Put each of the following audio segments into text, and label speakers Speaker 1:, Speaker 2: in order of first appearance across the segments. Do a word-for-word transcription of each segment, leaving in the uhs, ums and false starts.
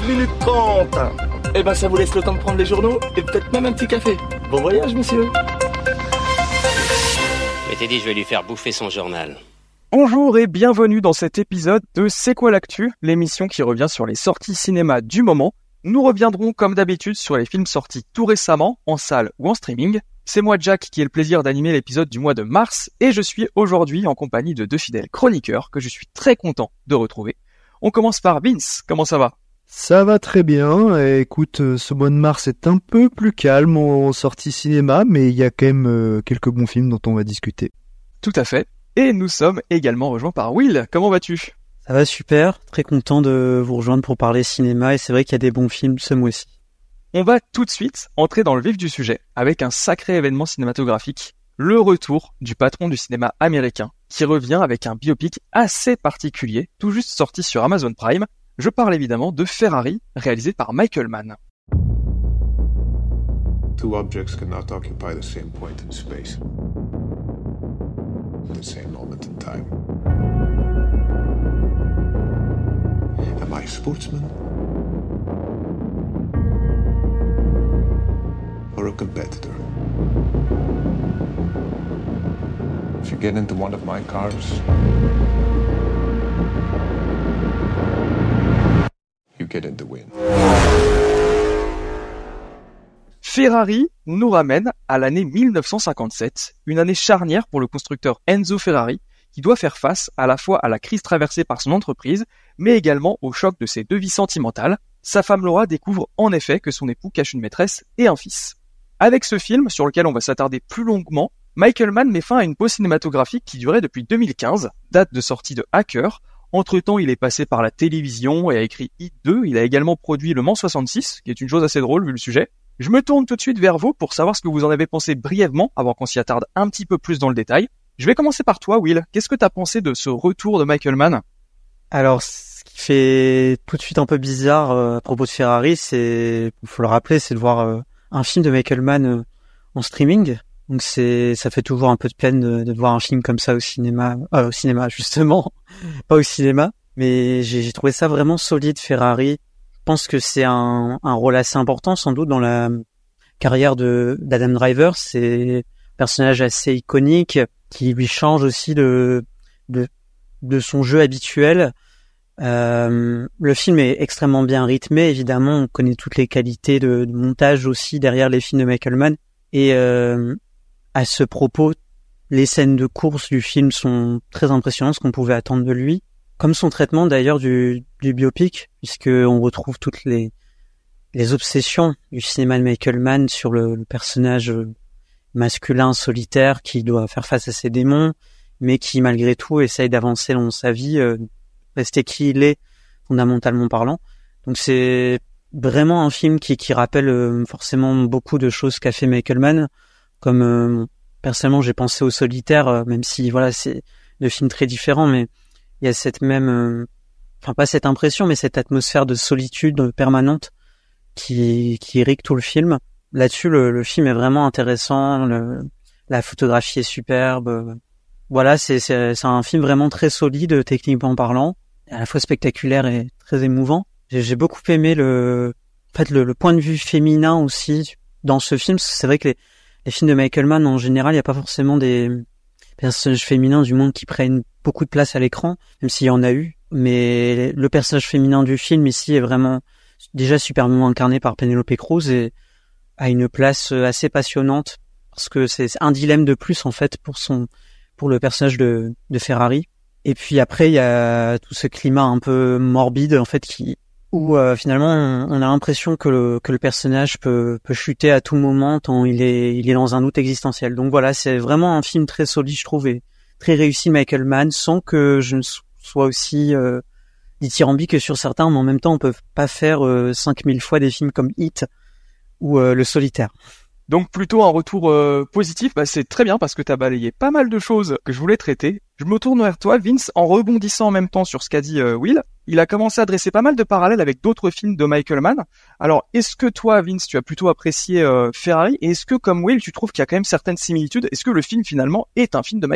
Speaker 1: minutes trente. Eh ben ça vous laisse le temps de prendre les journaux et peut-être même un petit café. Bon voyage, messieurs.
Speaker 2: Je t'ai dit, je vais lui faire bouffer son journal.
Speaker 3: Bonjour et bienvenue dans cet épisode de C'est quoi l'actu, l'émission qui revient sur les sorties cinéma du moment. Nous reviendrons comme d'habitude sur les films sortis tout récemment, en salle ou en streaming. C'est moi Jack qui ai le plaisir d'animer l'épisode du mois de mars et je suis aujourd'hui en compagnie de deux fidèles chroniqueurs que je suis très content de retrouver. On commence par Vince, comment ça va ?
Speaker 4: Ça va très bien, et écoute, ce mois de mars est un peu plus calme en sortie cinéma, mais il y a quand même euh, quelques bons films dont on va discuter.
Speaker 3: Tout à fait, et nous sommes également rejoints par Will, comment vas-tu ?
Speaker 5: Ça va super, très content de vous rejoindre pour parler cinéma, et c'est vrai qu'il y a des bons films ce mois-ci.
Speaker 3: On va tout de suite entrer dans le vif du sujet, avec un sacré événement cinématographique, le retour du patron du cinéma américain, qui revient avec un biopic assez particulier, tout juste sorti sur Amazon Prime. Je parle évidemment de Ferrari, réalisé par Michael Mann.
Speaker 6: Two objects cannot occupy the same point in space, at the same moment in time. Am I a sportsman or a competitor? If you get into one of my cars, you get in the wind.
Speaker 3: Ferrari nous ramène à l'année mille neuf cent cinquante-sept, une année charnière pour le constructeur Enzo Ferrari, qui doit faire face à la fois à la crise traversée par son entreprise, mais également au choc de ses deux vies sentimentales. Sa femme Laura découvre en effet que son époux cache une maîtresse et un fils. Avec ce film, sur lequel on va s'attarder plus longuement, Michael Mann met fin à une pause cinématographique qui durait depuis deux mille quinze, date de sortie de Hacker. Entre-temps, il est passé par la télévision et a écrit Hit deux. Il a également produit Le Mans soixante-six, qui est une chose assez drôle vu le sujet. Je me tourne tout de suite vers vous pour savoir ce que vous en avez pensé brièvement, avant qu'on s'y attarde un petit peu plus dans le détail. Je vais commencer par toi, Will. Qu'est-ce que t'as pensé de ce retour de Michael Mann ?
Speaker 5: Alors, ce qui fait tout de suite un peu bizarre euh, à propos de Ferrari, c'est, faut le rappeler, c'est de voir euh, un film de Michael Mann euh, en streaming. Donc c'est, ça fait toujours un peu de peine de, de voir un film comme ça au cinéma, euh, au cinéma justement, pas au cinéma. Mais j'ai, j'ai trouvé ça vraiment solide, Ferrari. Je pense que c'est un, un rôle assez important, sans doute, dans la carrière de d'Adam Driver. C'est un personnage assez iconique qui lui change aussi de de, de son jeu habituel. Euh, le film est extrêmement bien rythmé, évidemment. On connaît toutes les qualités de, de montage aussi derrière les films de Michael Mann. Et euh, à ce propos, les scènes de course du film sont très impressionnantes, ce qu'on pouvait attendre de lui. Comme son traitement d'ailleurs du, du biopic, puisque on retrouve toutes les, les obsessions du cinéma de Michael Mann sur le, le personnage masculin solitaire qui doit faire face à ses démons, mais qui malgré tout essaye d'avancer dans sa vie, euh, rester qui il est, fondamentalement parlant. Donc c'est vraiment un film qui, qui rappelle euh, forcément beaucoup de choses qu'a fait Michael Mann. Comme euh, personnellement j'ai pensé au Solitaire, euh, même si voilà c'est deux films très différents, mais il y a cette même, euh, enfin pas cette impression, mais cette atmosphère de solitude permanente qui qui irrigue tout le film. Là-dessus, le, le film est vraiment intéressant, le, la photographie est superbe. Voilà, c'est, c'est c'est un film vraiment très solide techniquement parlant, à la fois spectaculaire et très émouvant. J'ai, j'ai beaucoup aimé le, en fait le, le point de vue féminin aussi dans ce film. C'est vrai que les les films de Michael Mann en général, il n'y a pas forcément des personnages féminins du monde qui prennent beaucoup de place à l'écran, même s'il y en a eu. Mais le personnage féminin du film ici est vraiment déjà superbement incarné par Penélope Cruz et a une place assez passionnante parce que c'est un dilemme de plus en fait pour son pour le personnage de de Ferrari. Et puis après il y a tout ce climat un peu morbide en fait qui où euh, finalement on, on a l'impression que le que le personnage peut peut chuter à tout moment tant il est il est dans un doute existentiel. Donc voilà, c'est vraiment un film très solide je trouve et très réussi de Michael Mann sans que je ne sois aussi euh, dithyrambique sur certains, mais en même temps on peut pas faire euh, cinq mille fois des films comme Hit ou euh, Le Solitaire.
Speaker 3: Donc plutôt un retour euh, positif, bah c'est très bien parce que t'as balayé pas mal de choses que je voulais traiter. Je me tourne vers toi, Vince, en rebondissant en même temps sur ce qu'a dit euh, Will. Il a commencé à dresser pas mal de parallèles avec d'autres films de Michael Mann. Alors, est-ce que toi, Vince, tu as plutôt apprécié euh, Ferrari, et est-ce que, comme Will, tu trouves qu'il y a quand même certaines similitudes ? Est-ce que le film, finalement, est un film de Michael Mann ?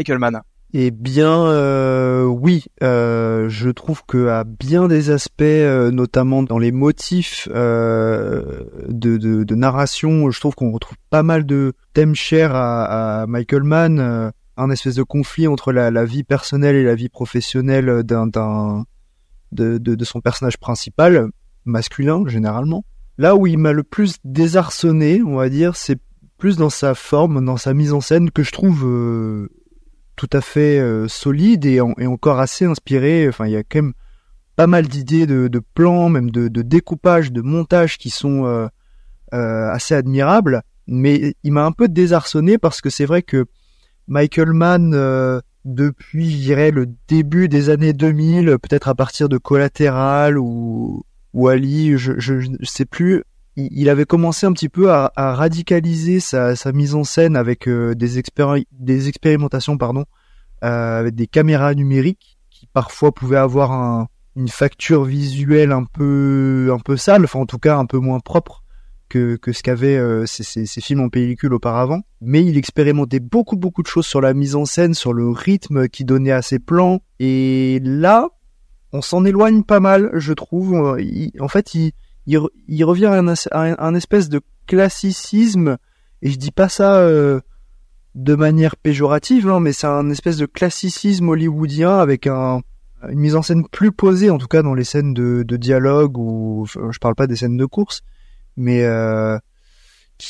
Speaker 4: Eh bien, euh, oui, euh, je trouve que à bien des aspects, euh, notamment dans les motifs euh, de, de, de narration, je trouve qu'on retrouve pas mal de thèmes chers à, à Michael Mann, euh, un espèce de conflit entre la, la vie personnelle et la vie professionnelle d'un, d'un de, de, de son personnage principal, masculin généralement. Là où il m'a le plus désarçonné, on va dire, c'est plus dans sa forme, dans sa mise en scène, que je trouve euh, tout à fait euh, solide et, en, et encore assez inspiré. Enfin, il y a quand même pas mal d'idées de, de plans, même de, de découpage, de montage qui sont euh, euh, assez admirables. Mais il m'a un peu désarçonné parce que c'est vrai que Michael Mann, euh, depuis, je dirais, le début des années deux mille, peut-être à partir de Collateral ou, ou Ali, je, je, je sais plus, il avait commencé un petit peu à, à radicaliser sa, sa mise en scène avec euh, des, expéri- des expérimentations, pardon, euh, avec des caméras numériques qui parfois pouvaient avoir un, une facture visuelle un peu, un peu sale, enfin en tout cas un peu moins propre que, que ce qu'avaient euh, ces, ces, ces films en pellicule auparavant. Mais il expérimentait beaucoup beaucoup de choses sur la mise en scène, sur le rythme qu'il donnait à ses plans. Et là, on s'en éloigne pas mal, je trouve. Il, en fait, il Il, il revient à un, à un espèce de classicisme, et je dis pas ça euh, de manière péjorative, hein, mais c'est un espèce de classicisme hollywoodien avec un, une mise en scène plus posée, en tout cas dans les scènes de, de dialogue, ou je parle pas des scènes de course, mais euh, qui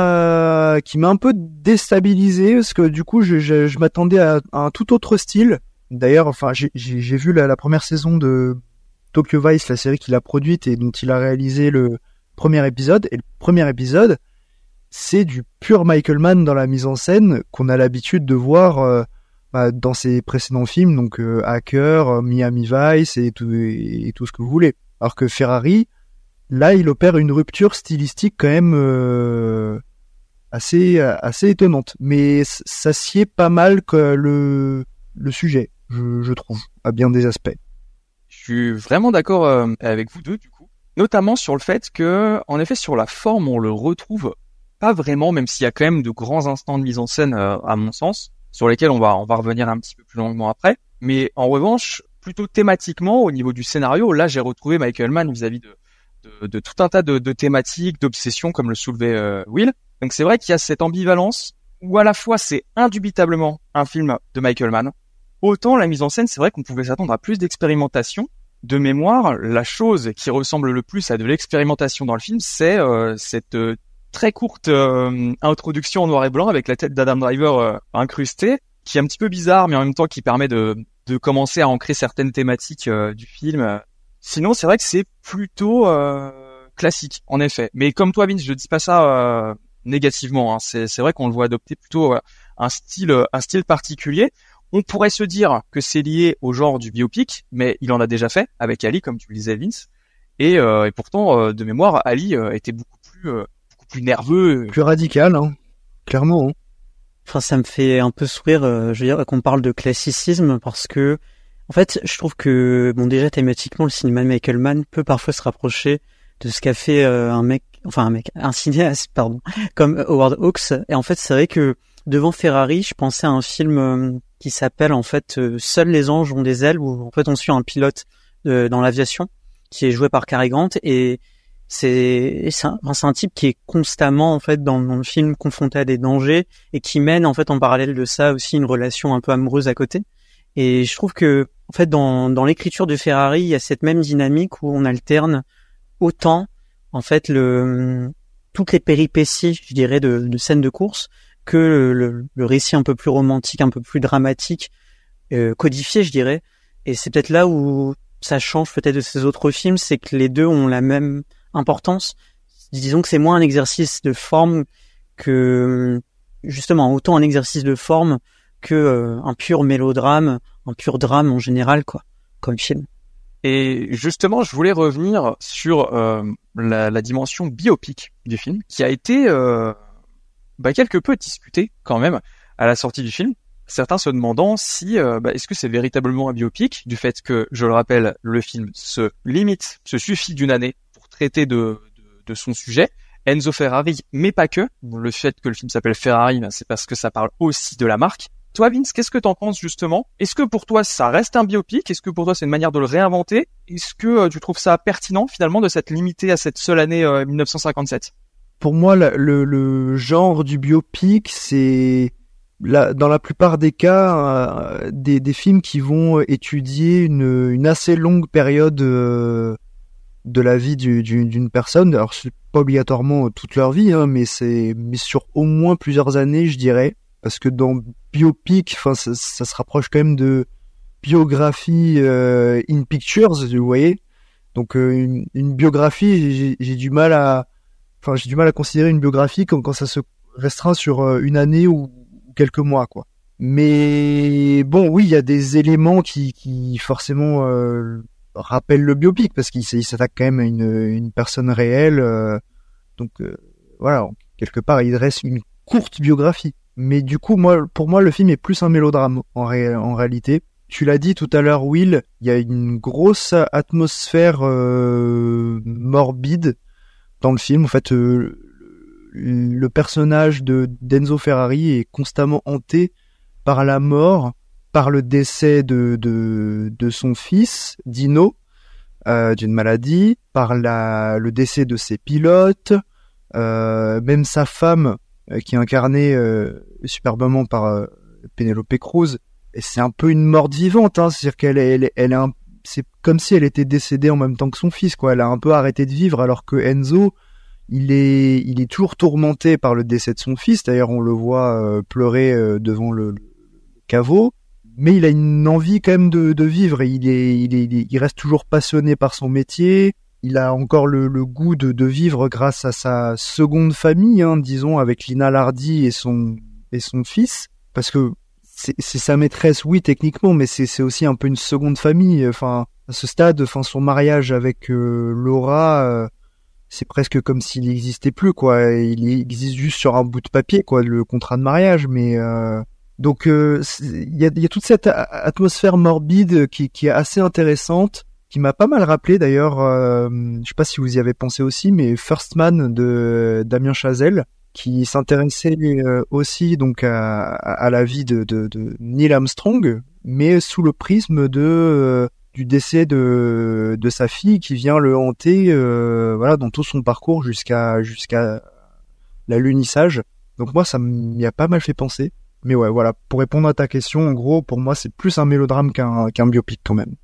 Speaker 4: m'a qui m'a un peu déstabilisé, parce que du coup je, je, je m'attendais à, à un tout autre style. D'ailleurs, enfin j'ai, j'ai, j'ai vu la, la première saison de Tokyo Vice, la série qu'il a produite et dont il a réalisé le premier épisode. Et le premier épisode, c'est du pur Michael Mann dans la mise en scène qu'on a l'habitude de voir euh, bah, dans ses précédents films, donc euh, Hacker, Miami Vice et tout, et, et tout ce que vous voulez. Alors que Ferrari, là, il opère une rupture stylistique quand même euh, assez assez étonnante. Mais ça sied pas mal que le le sujet, je, je trouve, à bien des aspects.
Speaker 3: Je suis vraiment d'accord euh, avec vous deux, du coup. Notamment sur le fait que, en effet, sur la forme, on le retrouve pas vraiment, même s'il y a quand même de grands instants de mise en scène, euh, à mon sens, sur lesquels on va, on va revenir un petit peu plus longuement après. Mais en revanche, plutôt thématiquement, au niveau du scénario, là, j'ai retrouvé Michael Mann vis-à-vis de, de, de tout un tas de, de thématiques, d'obsessions, comme le soulevait euh, Will. Donc c'est vrai qu'il y a cette ambivalence, où à la fois c'est indubitablement un film de Michael Mann, autant la mise en scène, c'est vrai qu'on pouvait s'attendre à plus d'expérimentation. De mémoire, la chose qui ressemble le plus à de l'expérimentation dans le film, c'est euh, cette euh, très courte euh, introduction en noir et blanc avec la tête d'Adam Driver euh, incrustée, qui est un petit peu bizarre, mais en même temps qui permet de, de commencer à ancrer certaines thématiques euh, du film. Sinon, c'est vrai que c'est plutôt euh, classique, en effet. Mais comme toi, Vince, je dis pas ça euh, négativement. Hein. C'est, c'est vrai qu'on le voit adopter plutôt euh, un style, un style particulier. On pourrait se dire que c'est lié au genre du biopic, mais il en a déjà fait avec Ali, comme tu le disais, Vince. Et, euh, et pourtant, euh, de mémoire, Ali euh, était beaucoup plus, euh, beaucoup plus nerveux,
Speaker 4: plus radical, hein. Clairement. Hein.
Speaker 5: Enfin, ça me fait un peu sourire, euh, je veux dire, qu'on parle de classicisme, parce que, en fait, je trouve que, bon, déjà thématiquement, le cinéma de Michael Mann peut parfois se rapprocher de ce qu'a fait euh, un mec, enfin un mec, un cinéaste, pardon, comme Howard Hawks. Et en fait, c'est vrai que devant Ferrari, je pensais à un film euh, qui s'appelle en fait euh, Seuls les anges ont des ailes, où en fait on suit un pilote euh, dans l'aviation qui est joué par Cary Grant, et c'est c'est un, enfin, c'est un type qui est constamment en fait dans, dans le film confronté à des dangers et qui mène en fait en parallèle de ça aussi une relation un peu amoureuse à côté. Et je trouve que en fait dans dans l'écriture de Ferrari, il y a cette même dynamique où on alterne autant en fait le toutes les péripéties, je dirais, de, de scènes de course, que le, le, le récit un peu plus romantique, un peu plus dramatique, euh, codifié, je dirais. Et c'est peut-être là où ça change peut-être de ces autres films, c'est que les deux ont la même importance. Disons que c'est moins un exercice de forme que, justement, autant un exercice de forme que euh, un pur mélodrame, un pur drame en général, quoi, comme film.
Speaker 3: Et justement, je voulais revenir sur euh, la, la dimension biopic du film, qui a été euh, bah, quelque peu discutée quand même à la sortie du film. Certains se demandant si euh, bah, est-ce que c'est véritablement un biopic, du fait que, je le rappelle, le film se limite, se suffit d'une année pour traiter de, de, de son sujet. Enzo Ferrari, mais pas que. Le fait que le film s'appelle Ferrari, bah, c'est parce que ça parle aussi de la marque. Toi, Vince, qu'est-ce que t'en penses justement? Est-ce que pour toi, ça reste un biopic? Est-ce que pour toi, c'est une manière de le réinventer? Est-ce que euh, tu trouves ça pertinent finalement de s'être limité à cette seule année euh, dix-neuf cent cinquante-sept?
Speaker 4: Pour moi, le, le, le genre du biopic, c'est la, dans la plupart des cas euh, des, des films qui vont étudier une, une assez longue période euh, de la vie du, du, d'une personne. Alors, c'est pas obligatoirement toute leur vie, hein, mais c'est mais sur au moins plusieurs années, je dirais. Parce que dans biopic, enfin, ça, ça se rapproche quand même de biographie euh, in pictures, vous voyez. Donc, euh, une, une biographie, j'ai, j'ai du mal à, enfin, j'ai du mal à considérer une biographie comme quand ça se restreint sur euh, une année ou quelques mois, quoi. Mais bon, oui, il y a des éléments qui, qui forcément euh, rappellent le biopic parce qu'il s'attaque quand même à une, une personne réelle. Euh, donc, euh, voilà, quelque part, il dresse une courte biographie. Mais du coup, moi, pour moi, le film est plus un mélodrame en, ré- en réalité. Tu l'as dit tout à l'heure, Will, il y a une grosse atmosphère euh, morbide dans le film. En fait, euh, le personnage de d'Enzo Ferrari est constamment hanté par la mort, par le décès de de, de son fils, Dino, euh, d'une maladie, par la le décès de ses pilotes, euh, même sa femme, qui est incarnée euh, superbement par euh, Penelope Cruz, et c'est un peu une morte vivante, hein, c'est-à-dire qu'elle est, elle, est, elle est un, c'est comme si elle était décédée en même temps que son fils, quoi. Elle a un peu arrêté de vivre, alors que Enzo, il est, il est toujours tourmenté par le décès de son fils. D'ailleurs, on le voit euh, pleurer euh, devant le, le caveau, mais il a une envie quand même de, de vivre. Et il est, il est, il reste toujours passionné par son métier. Il a encore le, le goût de, de vivre grâce à sa seconde famille, hein, disons, avec Lina Lardi et son et son fils, parce que c'est, c'est sa maîtresse, oui, techniquement, mais c'est, c'est aussi un peu une seconde famille. Enfin, à ce stade, enfin, son mariage avec euh, Laura, euh, c'est presque comme s'il n'existait plus, quoi. Il existe juste sur un bout de papier, quoi, le contrat de mariage, mais euh, donc il y a, y a toute cette atmosphère morbide qui, qui est assez intéressante, qui m'a pas mal rappelé d'ailleurs, euh, je sais pas si vous y avez pensé aussi, mais First Man de Damien Chazelle, qui s'intéressait euh, aussi donc à, à la vie de, de, de Neil Armstrong, mais sous le prisme de euh, du décès de de sa fille qui vient le hanter, euh, voilà, dans tout son parcours jusqu'à jusqu'à l'alunissage. Donc moi, ça m'y a pas mal fait penser. Mais ouais, voilà, pour répondre à ta question, en gros, pour moi, c'est plus un mélodrame qu'un qu'un biopic quand même.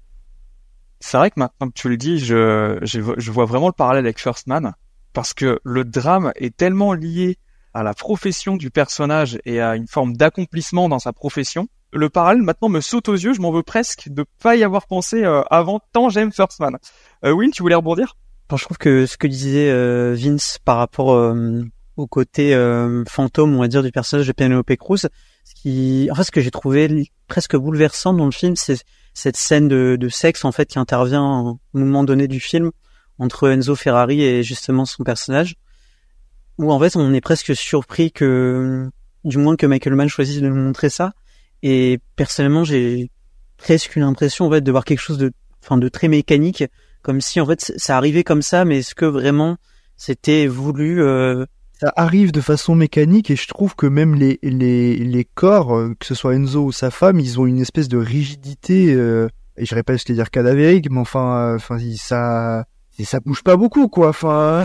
Speaker 3: C'est vrai que maintenant que tu le dis, je, je, je vois vraiment le parallèle avec First Man, parce que le drame est tellement lié à la profession du personnage et à une forme d'accomplissement dans sa profession. Le parallèle maintenant me saute aux yeux, je m'en veux presque de pas y avoir pensé euh, avant, tant j'aime First Man. Euh, Will, tu voulais rebondir?
Speaker 5: Enfin, je trouve que ce que disait euh, Vince par rapport euh, au côté euh, fantôme, on va dire, du personnage de Penelope Cruz, ce qui, en fait, ce que j'ai trouvé presque bouleversant dans le film, c'est cette scène de, de sexe en fait qui intervient au moment donné du film entre Enzo Ferrari et justement son personnage, où en fait on est presque surpris que, du moins que Michael Mann choisisse de nous montrer ça. Et personnellement, j'ai presque eu l'impression en fait de voir quelque chose de, enfin, de très mécanique, comme si en fait ça arrivait comme ça, mais est-ce que vraiment c'était voulu euh...
Speaker 4: Ça arrive de façon mécanique, et je trouve que même les les les corps, que ce soit Enzo ou sa femme, ils ont une espèce de rigidité, euh, et je dirais pas ce que dire cadavérique, mais enfin, enfin euh, ça ça bouge pas beaucoup, quoi. Enfin.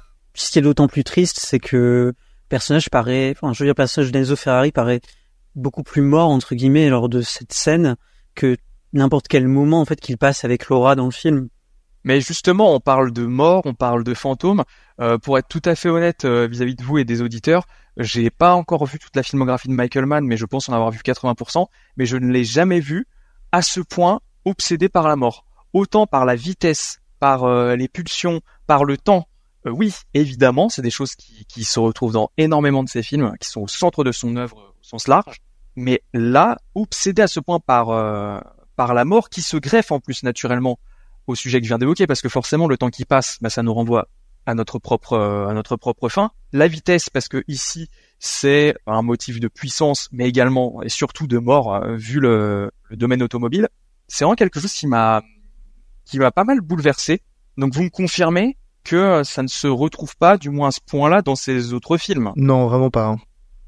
Speaker 5: Ce qui est d'autant plus triste, c'est que le personnage paraît, enfin, je veux dire, le personnage d'Enzo Ferrari paraît beaucoup plus mort entre guillemets lors de cette scène que n'importe quel moment en fait qu'il passe avec Laura dans le film.
Speaker 3: Mais justement, on parle de mort, on parle de fantôme. Euh, pour être tout à fait honnête euh, vis-à-vis de vous et des auditeurs, j'ai pas encore vu toute la filmographie de Michael Mann, mais je pense en avoir vu quatre-vingts pour cent. Mais je ne l'ai jamais vu à ce point obsédé par la mort. Autant par la vitesse, par euh, les pulsions, par le temps. Euh, oui, évidemment, c'est des choses qui, qui se retrouvent dans énormément de ses films, qui sont au centre de son œuvre au sens large. Mais là, obsédé à ce point par euh, par la mort, qui se greffe en plus naturellement au sujet que je viens d'évoquer, parce que forcément le temps qui passe, bah, ça nous renvoie à notre propre euh, à notre propre fin. La vitesse, parce que ici c'est un motif de puissance, mais également et surtout de mort, euh, vu le, le domaine automobile. C'est vraiment quelque chose qui m'a qui m'a pas mal bouleversé. Donc vous me confirmez que ça ne se retrouve pas, du moins à ce point-là, dans ces autres films?
Speaker 4: Non, vraiment pas. Hein.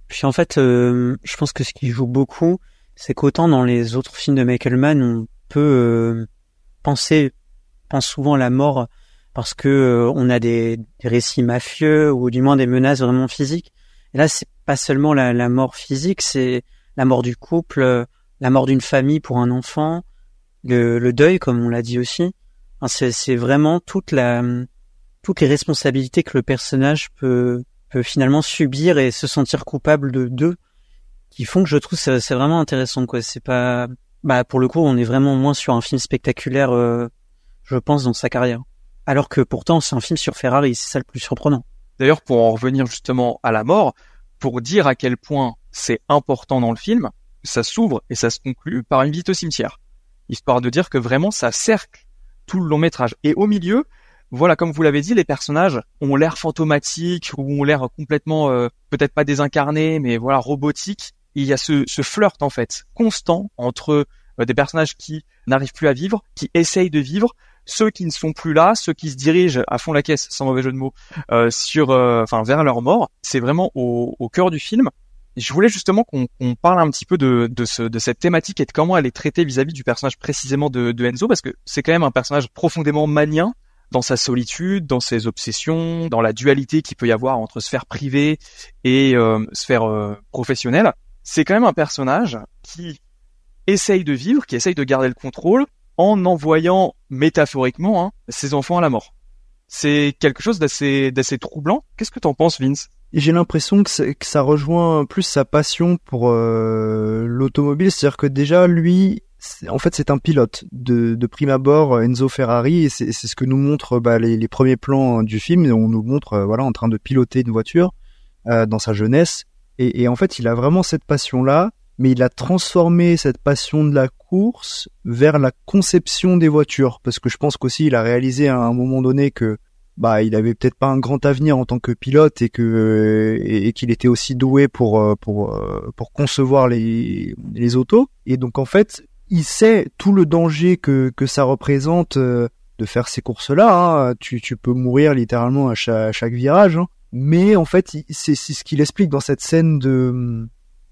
Speaker 5: Puis en fait, euh, je pense que ce qui joue beaucoup, c'est qu'autant dans les autres films de Michael Mann, on peut euh, penser, pense souvent à la mort parce que euh, on a des, des récits mafieux ou du moins des menaces vraiment physiques. Et là, c'est pas seulement la, la mort physique, c'est la mort du couple, la mort d'une famille pour un enfant, le, le deuil, comme on l'a dit aussi. Enfin, c'est, c'est vraiment toute la, toutes les responsabilités que le personnage peut, peut finalement subir et se sentir coupable de d'eux, qui font que je trouve c'est, c'est vraiment intéressant, quoi. C'est pas, bah pour le coup, on est vraiment moins sur un film spectaculaire, euh, je pense, dans sa carrière. Alors que pourtant, c'est un film sur Ferrari, c'est ça le plus surprenant.
Speaker 3: D'ailleurs, pour en revenir justement à la mort, pour dire à quel point c'est important dans le film, ça s'ouvre et ça se conclut par une visite au cimetière, histoire de dire que vraiment ça cercle tout le long métrage. Et au milieu, voilà, comme vous l'avez dit, les personnages ont l'air fantomatiques ou ont l'air complètement, euh, peut-être pas désincarnés, mais voilà, robotiques. Il y a ce, ce flirt en fait constant entre euh, des personnages qui n'arrivent plus à vivre, qui essayent de vivre, ceux qui ne sont plus là, ceux qui se dirigent à fond la caisse, sans mauvais jeu de mots, euh, sur, euh, enfin, vers leur mort. C'est vraiment au, au cœur du film. Et je voulais justement qu'on, qu'on parle un petit peu de, de, ce, de cette thématique et de comment elle est traitée vis-à-vis du personnage précisément de, de Enzo, parce que c'est quand même un personnage profondément mannien dans sa solitude, dans ses obsessions, dans la dualité qu'il peut y avoir entre sphère privée et euh, sphère euh, professionnelle. C'est quand même un personnage qui essaye de vivre, qui essaye de garder le contrôle, en envoyant métaphoriquement hein, ses enfants à la mort. C'est quelque chose d'assez, d'assez troublant. Qu'est-ce que t'en penses, Vince ?
Speaker 4: Et j'ai l'impression que, que ça rejoint plus sa passion pour euh, l'automobile, c'est-à-dire que déjà lui, c'est, en fait, c'est un pilote de, de prime abord, Enzo Ferrari, et c'est, c'est ce que nous montrent bah, les, les premiers plans du film. On nous montre, euh, voilà, en train de piloter une voiture euh, dans sa jeunesse, et, et en fait, il a vraiment cette passion-là. Mais il a transformé cette passion de la course vers la conception des voitures, parce que je pense qu'aussi il a réalisé à un moment donné que bah il avait peut-être pas un grand avenir en tant que pilote et que et, et qu'il était aussi doué pour pour pour concevoir les les autos. Et donc en fait, il sait tout le danger que que ça représente de faire ces courses-là. Hein. Tu tu peux mourir littéralement à chaque, à chaque virage. Hein. Mais en fait, c'est c'est ce qu'il explique dans cette scène de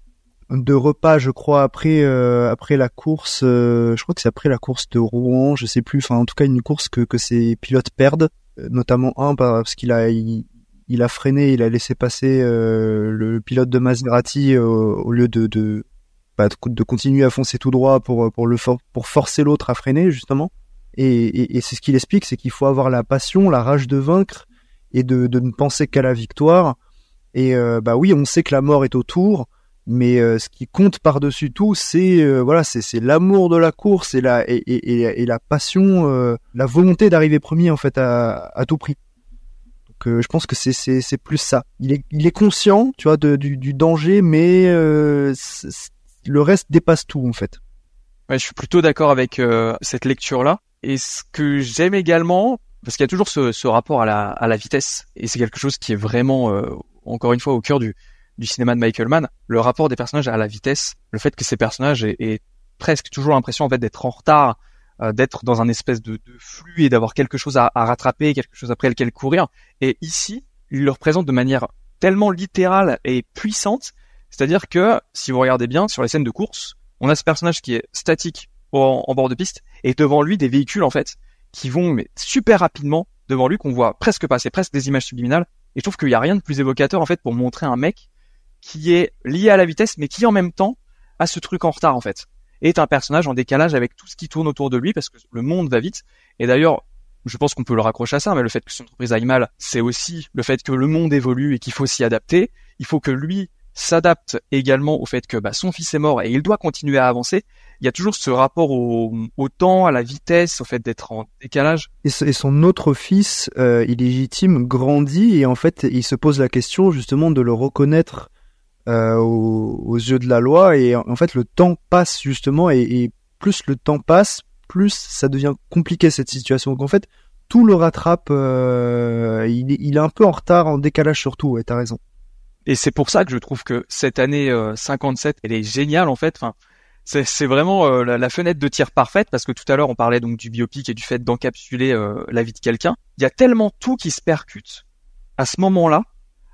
Speaker 4: de repas, je crois, après euh, après la course, euh, je crois que c'est après la course de Rouen, je sais plus, enfin en tout cas une course que que ces pilotes perdent, notamment un parce qu'il a il, il a freiné, il a laissé passer euh, le pilote de Maserati euh, au lieu de de bah, de continuer à foncer tout droit pour pour le for- pour forcer l'autre à freiner justement. Et, et, et c'est ce qu'il explique, c'est qu'il faut avoir la passion, la rage de vaincre et de de ne penser qu'à la victoire. Et euh, bah oui, on sait que la mort est autour. Mais euh, ce qui compte par-dessus tout, c'est euh, voilà, c'est c'est l'amour de la course et la et et, et la passion, euh, la volonté d'arriver premier en fait à à tout prix. Donc euh, je pense que c'est c'est c'est plus ça. Il est il est conscient, tu vois, de, du du danger, mais euh, c'est, c'est, le reste dépasse tout en fait.
Speaker 3: Ouais, je suis plutôt d'accord avec euh, cette lecture-là. Et ce que j'aime également, parce qu'il y a toujours ce, ce rapport à la à la vitesse, et c'est quelque chose qui est vraiment euh, encore une fois au cœur du du cinéma de Michael Mann, le rapport des personnages à la vitesse, le fait que ces personnages aient, aient presque toujours l'impression en fait d'être en retard, euh, d'être dans un espèce de, de flux et d'avoir quelque chose à, à rattraper, quelque chose après lequel courir. Et ici, il le représente de manière tellement littérale et puissante, c'est-à-dire que si vous regardez bien sur les scènes de course, on a ce personnage qui est statique en, en bord de piste et devant lui des véhicules en fait qui vont mais super rapidement devant lui qu'on voit presque pas, c'est presque des images subliminales. Et je trouve qu'il y a rien de plus évocateur en fait pour montrer un mec qui est lié à la vitesse, mais qui en même temps a ce truc en retard en fait, et est un personnage en décalage avec tout ce qui tourne autour de lui, parce que le monde va vite. Et d'ailleurs, je pense qu'on peut le raccrocher à ça, mais le fait que son entreprise aille mal, c'est aussi le fait que le monde évolue et qu'il faut s'y adapter. Il faut que lui s'adapte également au fait que bah, son fils est mort et il doit continuer à avancer. Il y a toujours ce rapport au, au temps, à la vitesse, au fait d'être en décalage.
Speaker 4: Et, et son autre fils, euh, illégitime, grandit et en fait, il se pose la question justement de le reconnaître Euh, aux, aux yeux de la loi, et en fait le temps passe justement, et, et plus le temps passe, plus ça devient compliqué cette situation. Donc en fait tout le rattrape, euh, il, est, il est un peu en retard, en décalage surtout, ouais, t'as raison.
Speaker 3: Et c'est pour ça que je trouve que cette année euh, cinquante-sept, elle est géniale en fait. Enfin, c'est, c'est vraiment euh, la, la fenêtre de tir parfaite, parce que tout à l'heure on parlait donc du biopic et du fait d'encapsuler euh, la vie de quelqu'un. Il y a tellement tout qui se percute à ce moment-là,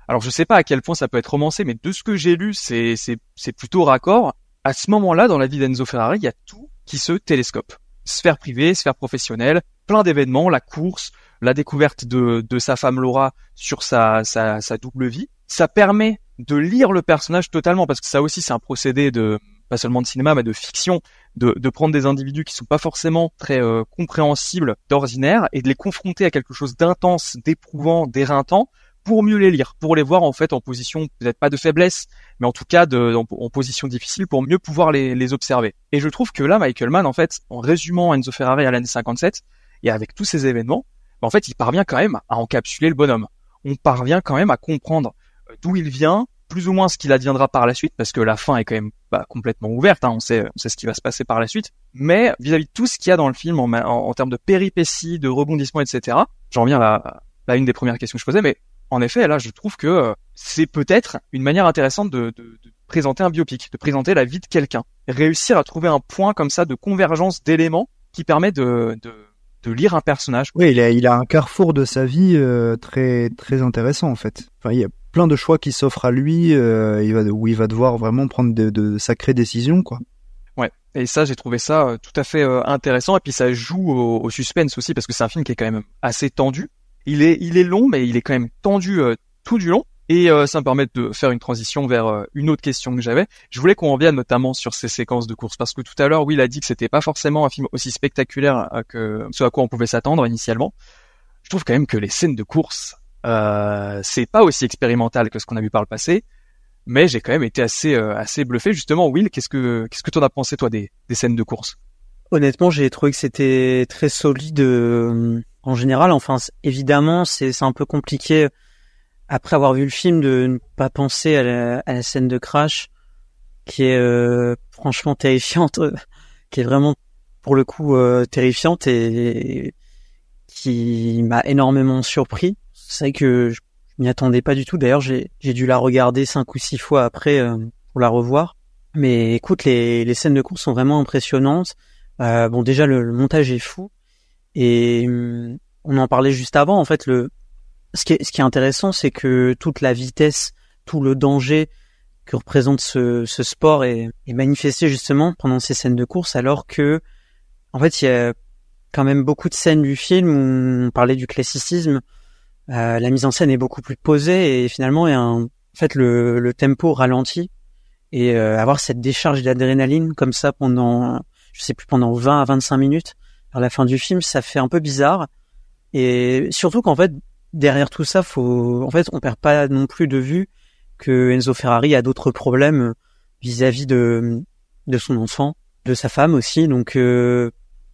Speaker 3: Alors je sais pas à quel point ça peut être romancé, mais de ce que j'ai lu, c'est c'est c'est plutôt raccord. À ce moment-là, dans la vie d'Enzo Ferrari, il y a tout qui se télescope. Sphère privée, sphère professionnelle, plein d'événements, la course, la découverte de de sa femme Laura sur sa sa sa double vie. Ça permet de lire le personnage totalement, parce que ça aussi c'est un procédé de pas seulement de cinéma mais de fiction, de de prendre des individus qui sont pas forcément très euh, compréhensibles d'ordinaire et de les confronter à quelque chose d'intense, d'éprouvant, d'éreintant, pour mieux les lire, pour les voir en fait en position peut-être pas de faiblesse, mais en tout cas de, en, en position difficile, pour mieux pouvoir les, les observer. Et je trouve que là, Michael Mann, en fait, en résumant Enzo Ferrari à l'année cinquante-sept, et avec tous ces événements, en fait, il parvient quand même à encapsuler le bonhomme. On parvient quand même à comprendre d'où il vient, plus ou moins ce qu'il adviendra par la suite, parce que la fin est quand même bah, complètement ouverte, hein, on sait, on sait ce qui va se passer par la suite, mais vis-à-vis de tout ce qu'il y a dans le film en, en, en termes de péripéties, de rebondissements, et cetera, j'en reviens à, à une des premières questions que je posais, mais en effet, là, je trouve que euh, c'est peut-être une manière intéressante de, de, de présenter un biopic, de présenter la vie de quelqu'un. Réussir à trouver un point comme ça de convergence d'éléments qui permet de, de, de lire un personnage.
Speaker 4: Oui, il a, il a un carrefour de sa vie euh, très très intéressant en fait. Enfin, il y a plein de choix qui s'offrent à lui, euh, il va, où il va devoir vraiment prendre de, de sacrées décisions, quoi.
Speaker 3: Ouais, et ça, j'ai trouvé ça euh, tout à fait euh, intéressant, et puis ça joue au, au suspense aussi, parce que c'est un film qui est quand même assez tendu. Il est, il est long, mais il est quand même tendu euh, tout du long. Et euh, ça me permet de faire une transition vers euh, une autre question que j'avais. Je voulais qu'on revienne notamment sur ces séquences de course, parce que tout à l'heure, Will a dit que c'était pas forcément un film aussi spectaculaire euh, que ce à quoi on pouvait s'attendre initialement. Je trouve quand même que les scènes de course, euh, c'est pas aussi expérimental que ce qu'on a vu par le passé, mais j'ai quand même été assez, euh, assez bluffé. Justement, Will, qu'est-ce que, qu'est-ce que t'en as pensé toi des, des scènes de course?
Speaker 5: Honnêtement, j'ai trouvé que c'était très solide. Euh... En général, enfin, évidemment, c'est, c'est un peu compliqué, après avoir vu le film, de ne pas penser à la, à la scène de crash, qui est euh, franchement terrifiante, euh, qui est vraiment, pour le coup, euh, terrifiante et, et qui m'a énormément surpris. C'est vrai que je m'y attendais pas du tout. D'ailleurs, j'ai, j'ai dû la regarder cinq ou six fois après euh, pour la revoir. Mais écoute, les, les scènes de course sont vraiment impressionnantes. Euh, bon, déjà, le, le montage est fou. Et on en parlait juste avant, en fait, le ce qui est, ce qui est intéressant, c'est que toute la vitesse, tout le danger que représente ce, ce sport est, est manifesté justement pendant ces scènes de course, alors que, en fait, il y a quand même beaucoup de scènes du film où on parlait du classicisme, euh, la mise en scène est beaucoup plus posée et finalement, il y a un, en fait, le, le tempo ralentit et euh, avoir cette décharge d'adrénaline comme ça pendant, je sais plus, pendant vingt à vingt-cinq minutes, à la fin du film, ça fait un peu bizarre. Et surtout qu'en fait, derrière tout ça, faut, en fait, on perd pas non plus de vue que Enzo Ferrari a d'autres problèmes vis-à-vis de, de son enfant, de sa femme aussi. Donc, euh,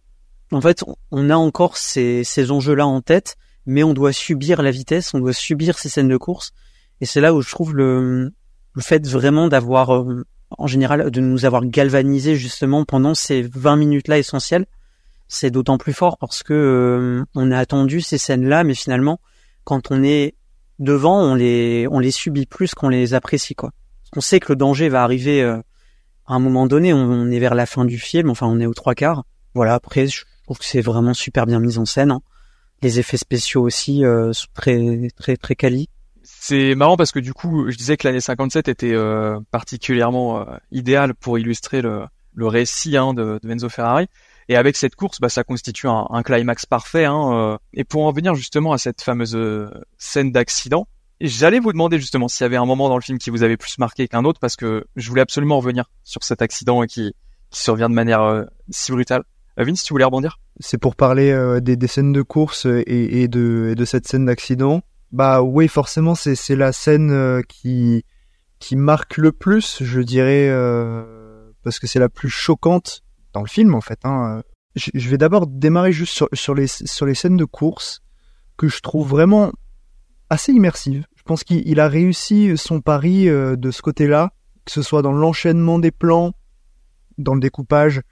Speaker 5: en fait, on a encore ces, ces enjeux-là en tête, mais on doit subir la vitesse, on doit subir ces scènes de course. Et c'est là où je trouve le, le fait vraiment d'avoir, euh, en général, de nous avoir galvanisé justement pendant ces vingt minutes-là essentielles. C'est d'autant plus fort parce que euh, on a attendu ces scènes-là, mais finalement, quand on est devant, on les on les subit plus qu'on les apprécie, quoi. On sait que le danger va arriver euh, à un moment donné. On, on est vers la fin du film, enfin, on est aux trois quarts. Voilà. Après, je trouve que c'est vraiment super bien mis en scène. Hein. Les effets spéciaux aussi euh, sont très très très quali.
Speaker 3: C'est marrant parce que du coup, je disais que l'année cinquante-sept était euh, particulièrement euh, idéale pour illustrer le le récit hein, de, de Enzo Ferrari. Et avec cette course, bah, ça constitue un, un climax parfait. Hein, euh. Et pour en venir justement à cette fameuse euh, scène d'accident, j'allais vous demander justement s'il y avait un moment dans le film qui vous avait plus marqué qu'un autre, parce que je voulais absolument revenir sur cet accident qui, qui survient de manière euh, si brutale. Euh, Vince, tu voulais rebondir ?
Speaker 4: C'est pour parler euh, des, des scènes de course et, et, de, et de cette scène d'accident. Bah oui, forcément, c'est, c'est la scène euh, qui, qui marque le plus, je dirais, euh, parce que c'est la plus choquante dans le film en fait. Hein. Je, je vais d'abord démarrer juste sur, sur, les, sur les scènes de course que je trouve vraiment assez immersives. Je pense qu'il il a réussi son pari euh, de ce côté-là, que ce soit dans l'enchaînement des plans, dans le découpage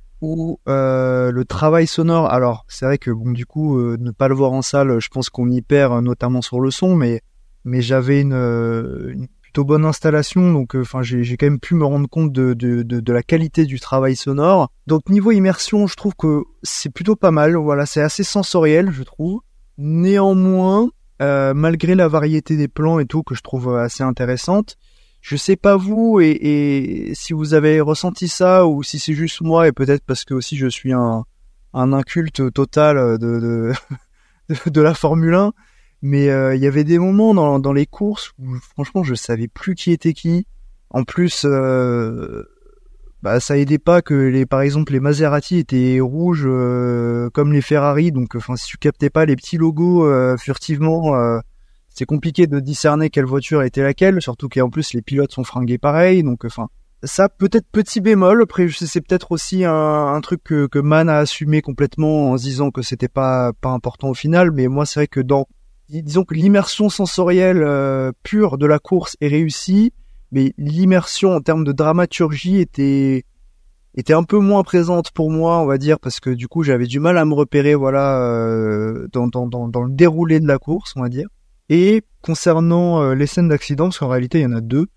Speaker 4: ou euh, le travail sonore. Alors c'est vrai que bon du coup euh, ne pas le voir en salle, je pense qu'on y perd notamment sur le son, mais mais j'avais une, une bonne installation, donc enfin euh, j'ai, j'ai quand même pu me rendre compte de, de, de, de la qualité du travail sonore. Donc niveau immersion, je trouve que c'est plutôt pas mal. Voilà, c'est assez sensoriel, je trouve. Néanmoins, euh, malgré la variété des plans et tout que je trouve assez intéressante. Je sais pas vous et, et si vous avez ressenti ça ou si c'est juste moi et peut-être parce que aussi je suis un, un inculte total de, de, de, de la Formule un, mais euh, il y avait des moments dans, dans les courses où franchement je savais plus qui était qui. En plus, euh, bah ça aidait pas que les, par exemple les Maserati étaient rouges euh, comme les Ferrari, donc enfin si tu captais pas les petits logos euh, furtivement. Euh, C'est compliqué de discerner quelle voiture était laquelle, surtout qu'en plus les pilotes sont fringués pareil, donc enfin ça peut-être petit bémol. Après c'est peut-être aussi un, un truc que, que Man a assumé complètement en se disant que c'était pas pas important au final, mais moi c'est vrai que dans disons que l'immersion sensorielle euh, pure de la course est réussie, mais l'immersion en termes de dramaturgie était était un peu moins présente pour moi, on va dire, parce que du coup j'avais du mal à me repérer, voilà, euh, dans dans dans dans le déroulé de la course, on va dire. Et concernant euh, les scènes d'accident, parce qu'en réalité il y en a deux,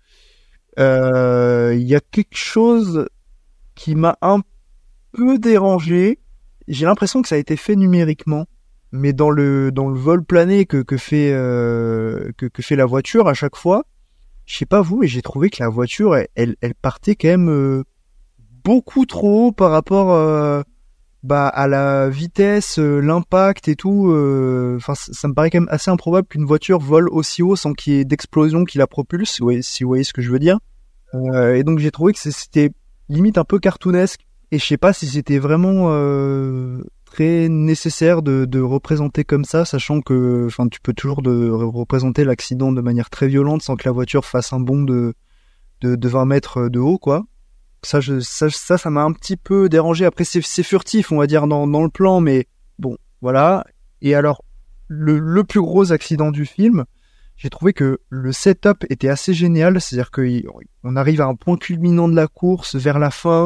Speaker 4: euh, il y a quelque chose qui m'a un peu dérangé. J'ai l'impression que ça a été fait numériquement, mais dans le dans le vol plané que que fait euh, que que fait la voiture à chaque fois, je sais pas vous, mais j'ai trouvé que la voiture elle elle, elle partait quand même euh, beaucoup trop haut par rapport euh, bah à la vitesse, euh, l'impact et tout. Enfin, euh, ça me paraît quand même assez improbable qu'une voiture vole aussi haut sans qu'il y ait d'explosion qui la propulse. Ouais, si vous voyez ce que je veux dire. Euh, et donc j'ai trouvé que c'était limite un peu cartoonesque. Et je sais pas si c'était vraiment euh, très nécessaire de, de représenter comme ça, sachant que, enfin, tu peux toujours de représenter l'accident de manière très violente sans que la voiture fasse un bond de de, de vingt mètres de haut, quoi. Ça, je, ça, ça, ça m'a un petit peu dérangé. Après, c'est, c'est furtif, on va dire, dans, dans le plan, mais bon, voilà. Et alors, le, le plus gros accident du film, j'ai trouvé que le setup était assez génial. C'est-à-dire qu'on arrive à un point culminant de la course, vers la fin.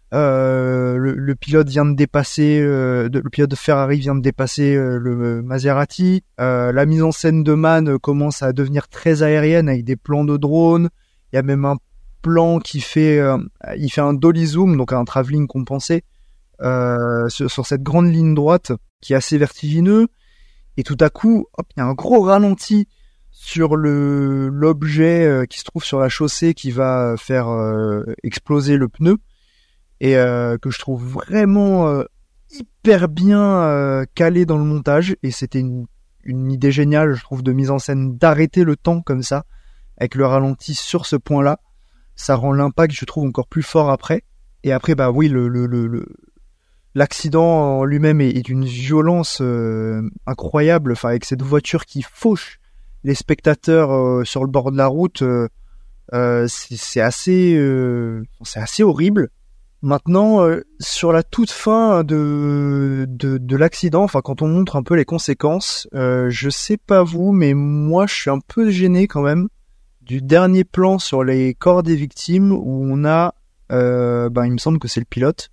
Speaker 4: Euh, le, le pilote vient de dépasser, euh, le pilote de Ferrari vient de dépasser euh, le Maserati. Euh, la mise en scène de Man commence à devenir très aérienne avec des plans de drone. Il y a même un plan qui fait euh, il fait un dolly zoom, donc un travelling compensé euh, sur, sur cette grande ligne droite qui est assez vertigineux, et tout à coup hop, il y a un gros ralenti sur le l'objet euh, qui se trouve sur la chaussée qui va faire euh, exploser le pneu, et euh, que je trouve vraiment euh, hyper bien euh, calé dans le montage, et c'était une, une idée géniale, je trouve, de mise en scène, d'arrêter le temps comme ça avec le ralenti sur ce point-là. Ça rend l'impact, je trouve, encore plus fort après. Et après, bah oui, le, le, le, le l'accident en lui-même est, est d'une violence euh, incroyable. Enfin, avec cette voiture qui fauche les spectateurs euh, sur le bord de la route, euh, euh, c'est, c'est assez, euh, c'est assez horrible. Maintenant, euh, sur la toute fin de de, de l'accident, enfin quand on montre un peu les conséquences, euh, je sais pas vous, mais moi, je suis un peu gêné quand même du dernier plan sur les corps des victimes où on a, euh, ben il me semble que c'est le pilote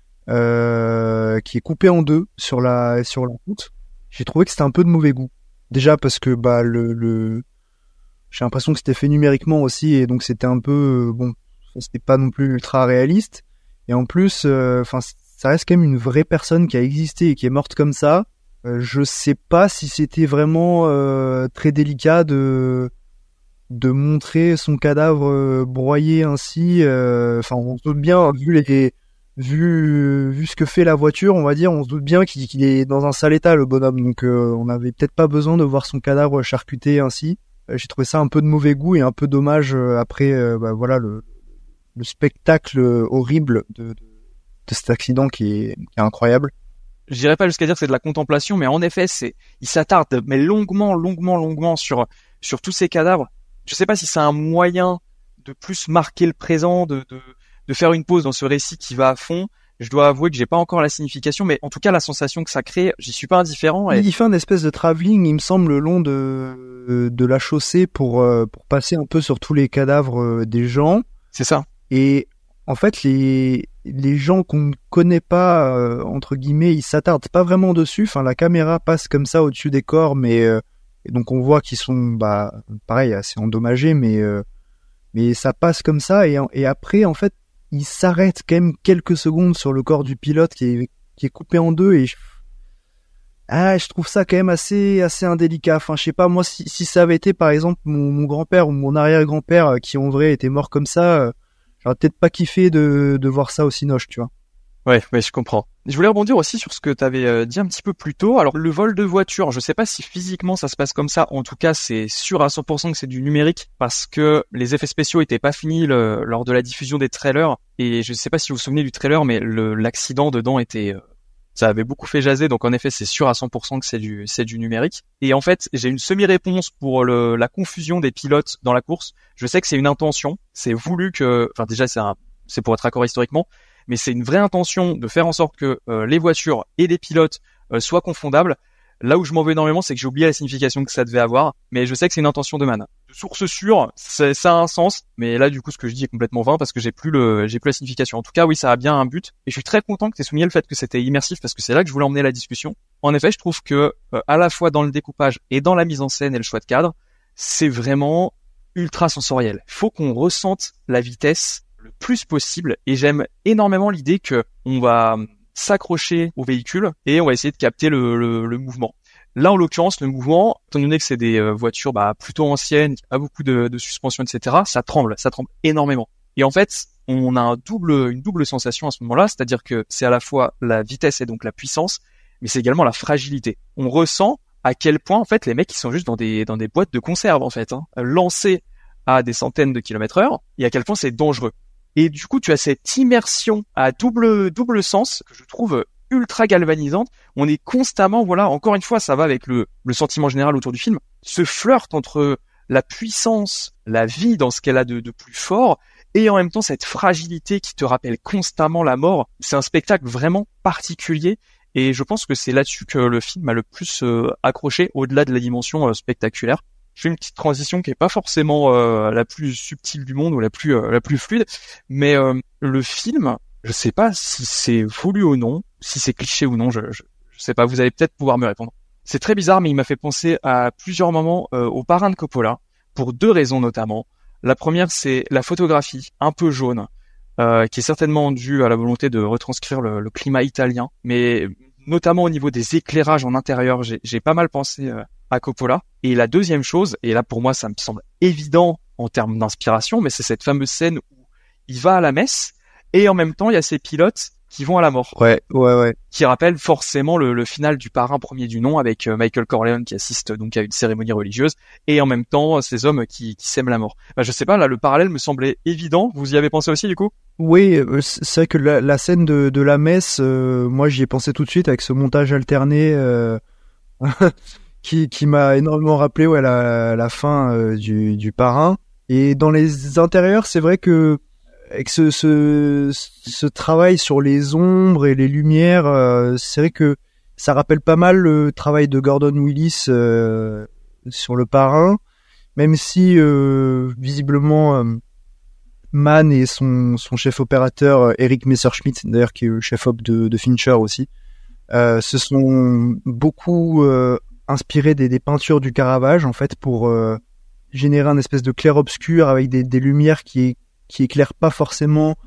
Speaker 4: euh, qui est coupé en deux sur la sur la route. J'ai trouvé que c'était un peu de mauvais goût. Déjà parce que bah le, le j'ai l'impression que c'était fait numériquement aussi, et donc c'était un peu euh, bon, c'était pas non plus ultra réaliste. Et en plus, enfin euh, ça reste quand même une vraie personne qui a existé et qui est morte comme ça. Euh, je sais pas si c'était vraiment euh, très délicat de de montrer son cadavre euh, broyé ainsi. Enfin, euh, on se doute bien, vu les, vu, vu ce que fait la voiture, on va dire, on se doute bien qu'il, qu'il est dans un sale état, le bonhomme. Donc, euh, on n'avait peut-être pas besoin de voir son cadavre charcuté ainsi. Euh, j'ai trouvé ça un peu de mauvais goût et un peu dommage euh, après, euh, bah, voilà, le, le spectacle horrible de, de, de cet accident qui est, qui est incroyable.
Speaker 3: Je dirais pas jusqu'à dire que c'est de la contemplation, mais en effet, c'est, il s'attarde, mais longuement, longuement, longuement sur, sur tous ces cadavres. Je sais pas si c'est un moyen de plus marquer le présent, de, de, de faire une pause dans ce récit qui va à fond. Je dois avouer que j'ai pas encore la signification, mais en tout cas, la sensation que ça crée, j'y suis pas indifférent. Et...
Speaker 4: Il fait un espèce de travelling, il me semble, le long de, de la chaussée pour, pour passer un peu sur tous les cadavres des gens.
Speaker 3: C'est ça.
Speaker 4: Et en fait, les, les gens qu'on ne connaît pas, euh, entre guillemets, ils s'attardent pas vraiment dessus. Enfin, la caméra passe comme ça au-dessus des corps, mais euh, et donc on voit qu'ils sont, bah, pareil, assez endommagés, mais euh, mais ça passe comme ça. Et, et après, en fait, ils s'arrêtent quand même quelques secondes sur le corps du pilote qui est qui est coupé en deux. Et je, Ah, je trouve ça quand même assez assez indélicat. Enfin, je sais pas, moi, si, si ça avait été, par exemple, mon, mon grand-père ou mon arrière-grand-père euh, qui, en vrai, était mort comme ça, euh, j'aurais peut-être pas kiffé de, de voir ça aussi noche, tu vois.
Speaker 3: Ouais, ouais, je comprends. Je voulais rebondir aussi sur ce que tu avais dit un petit peu plus tôt. Alors, le vol de voiture, je sais pas si physiquement ça se passe comme ça. En tout cas, c'est sûr à cent pour cent que c'est du numérique parce que les effets spéciaux étaient pas finis le, lors de la diffusion des trailers. Et je sais pas si vous vous souvenez du trailer, mais le, l'accident dedans était, euh, ça avait beaucoup fait jaser. Donc, en effet, c'est sûr à cent pour cent que c'est du, c'est du numérique. Et en fait, j'ai une semi-réponse pour le, la confusion des pilotes dans la course. Je sais que c'est une intention. C'est voulu que, enfin, déjà, c'est un, c'est pour être accord historiquement. Mais c'est une vraie intention de faire en sorte que euh, les voitures et les pilotes euh, soient confondables. Là où je m'en veux énormément, c'est que j'ai oublié la signification que ça devait avoir, mais je sais que c'est une intention de Mann. De source sûre, ça a un sens, mais là du coup ce que je dis est complètement vain parce que j'ai plus le, j'ai plus la signification. En tout cas, oui, ça a bien un but, et je suis très content que tu aies souligné le fait que c'était immersif parce que c'est là que je voulais emmener la discussion. En effet, je trouve que euh, à la fois dans le découpage et dans la mise en scène et le choix de cadre, c'est vraiment ultra sensoriel. Faut qu'on ressente la vitesse le plus possible, et j'aime énormément l'idée que on va s'accrocher au véhicule et on va essayer de capter le, le, le mouvement. Là, en l'occurrence, le mouvement, étant donné que c'est des euh, voitures bah, plutôt anciennes, pas beaucoup de, de suspension, et cetera, ça tremble, ça tremble énormément. Et en fait, on a un double, une double sensation à ce moment-là, c'est-à-dire que c'est à la fois la vitesse et donc la puissance, mais c'est également la fragilité. On ressent à quel point, en fait, les mecs, ils sont juste dans des, dans des boîtes de conserve, en fait, hein, lancés à des centaines de kilomètres heure, et à quel point c'est dangereux. Et du coup, tu as cette immersion à double double sens que je trouve ultra galvanisante. On est constamment, voilà, encore une fois, ça va avec le, le sentiment général autour du film, ce flirt entre la puissance, la vie dans ce qu'elle a de, de plus fort, et en même temps cette fragilité qui te rappelle constamment la mort. C'est un spectacle vraiment particulier, et je pense que c'est là-dessus que le film a le plus euh, accroché, au-delà de la dimension euh, spectaculaire. Je fais une petite transition qui est pas forcément euh, la plus subtile du monde ou la plus euh, la plus fluide, mais euh, le film, je sais pas si c'est voulu ou non, si c'est cliché ou non, je, je je sais pas, vous allez peut-être pouvoir me répondre. C'est très bizarre, mais il m'a fait penser à plusieurs moments euh, au Parrain de Coppola, pour deux raisons notamment. La première, c'est la photographie un peu jaune, euh, qui est certainement due à la volonté de retranscrire le, le climat italien, mais notamment au niveau des éclairages en intérieur, j'ai, j'ai pas mal pensé euh, à Coppola. Et la deuxième chose, et là pour moi ça me semble évident en termes d'inspiration, mais c'est cette fameuse scène où il va à la messe et en même temps il y a ces pilotes qui vont à la mort.
Speaker 4: Ouais, ouais, ouais.
Speaker 3: Qui rappelle forcément le, le final du Parrain premier du nom avec euh, Michael Corleone qui assiste donc à une cérémonie religieuse et en même temps ces hommes qui, qui sèment la mort. Bah, je sais pas, là le parallèle me semblait évident. Vous y avez pensé aussi du coup ?
Speaker 4: Oui, c'est vrai que la, la scène de, de la messe, euh, moi j'y ai pensé tout de suite avec ce montage alterné euh, qui, qui m'a énormément rappelé ouais, la, la fin euh, du, du Parrain. Et dans les intérieurs, c'est vrai que avec ce, ce, ce travail sur les ombres et les lumières, euh, c'est vrai que ça rappelle pas mal le travail de Gordon Willis euh, sur le Parrain, même si euh, visiblement euh, Mann et son, son chef opérateur Eric Messerschmitt, d'ailleurs qui est le chef op de, de Fincher aussi, euh, se sont beaucoup euh, inspirés des, des peintures du Caravage en fait pour euh, générer un espèce de clair-obscur avec des, des lumières qui qui éclairent pas forcément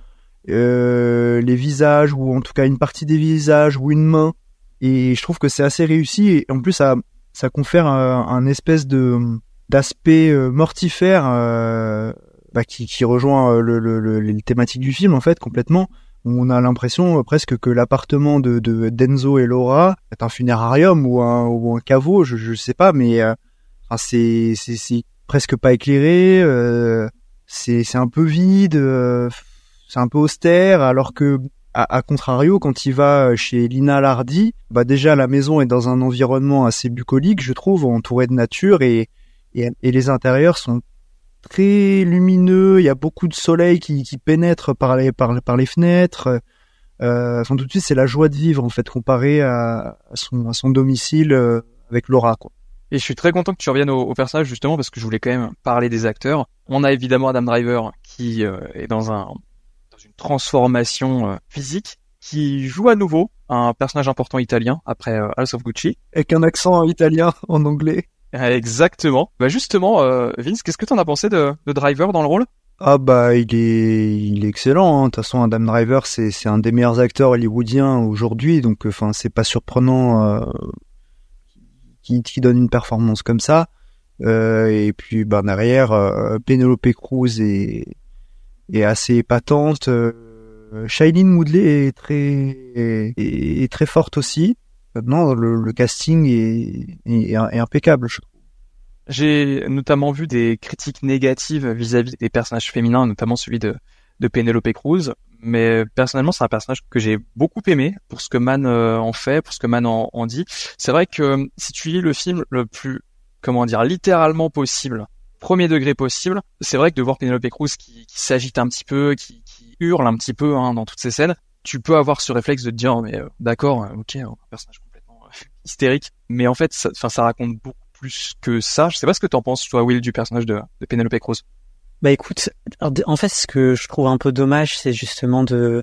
Speaker 4: euh, les visages ou en tout cas une partie des visages ou une main, et je trouve que c'est assez réussi et en plus ça ça confère un, un espèce de d'aspect euh, mortifère euh, bah, qui qui rejoint le, le, le les thématiques du film en fait complètement. On a l'impression euh, presque que l'appartement de, de d'Enzo et Laura est un funérarium ou un ou un caveau, je je sais pas, mais euh, enfin, c'est c'est c'est presque pas éclairé. Euh, c'est c'est un peu vide, euh, c'est un peu austère, alors que à, à contrario quand il va chez Lina Lardi, bah déjà la maison est dans un environnement assez bucolique, je trouve, entouré de nature, et et, et les intérieurs sont très lumineux, il y a beaucoup de soleil qui qui pénètre par les par, par les fenêtres. Euh, enfin tout de suite c'est la joie de vivre en fait comparé à, à son à son domicile euh, avec Laura quoi.
Speaker 3: Et je suis très content que tu reviennes au, au personnage justement parce que je voulais quand même parler des acteurs. On a évidemment Adam Driver qui euh, est dans un dans une transformation euh, physique, qui joue à nouveau un personnage important italien après euh, House of Gucci.
Speaker 4: Avec un accent italien en anglais.
Speaker 3: Exactement. Bah justement, euh, Vince, qu'est-ce que t'en as pensé de, de Driver dans le rôle ?
Speaker 4: Ah bah il est il est excellent. Hein. De toute façon, Adam Driver c'est c'est un des meilleurs acteurs hollywoodiens aujourd'hui, donc enfin c'est pas surprenant. Euh... qui, qui donne une performance comme ça. Euh, et puis ben derrière, euh, Penelope Cruz est, est assez épatante. Euh, Shailene Woodley est très est, est très forte aussi. Maintenant, le, le casting est, est, est impeccable, je trouve.
Speaker 3: J'ai notamment vu des critiques négatives vis-à-vis des personnages féminins, notamment celui de, de Penelope Cruz. Mais personnellement, c'est un personnage que j'ai beaucoup aimé pour ce que Mann euh, en fait, pour ce que Mann en, en dit. C'est vrai que si tu lis le film le plus, comment dire, littéralement possible, premier degré possible, c'est vrai que de voir Penelope Cruz qui, qui s'agite un petit peu, qui, qui hurle un petit peu hein, dans toutes ces scènes, tu peux avoir ce réflexe de te dire, oh, mais euh, d'accord, euh, ok, un personnage complètement euh, hystérique. Mais en fait, ça, ça raconte beaucoup plus que ça. Je sais pas ce que t'en penses, toi, Will, du personnage de, de Penelope Cruz.
Speaker 5: Bah écoute, en fait, ce que je trouve un peu dommage, c'est justement de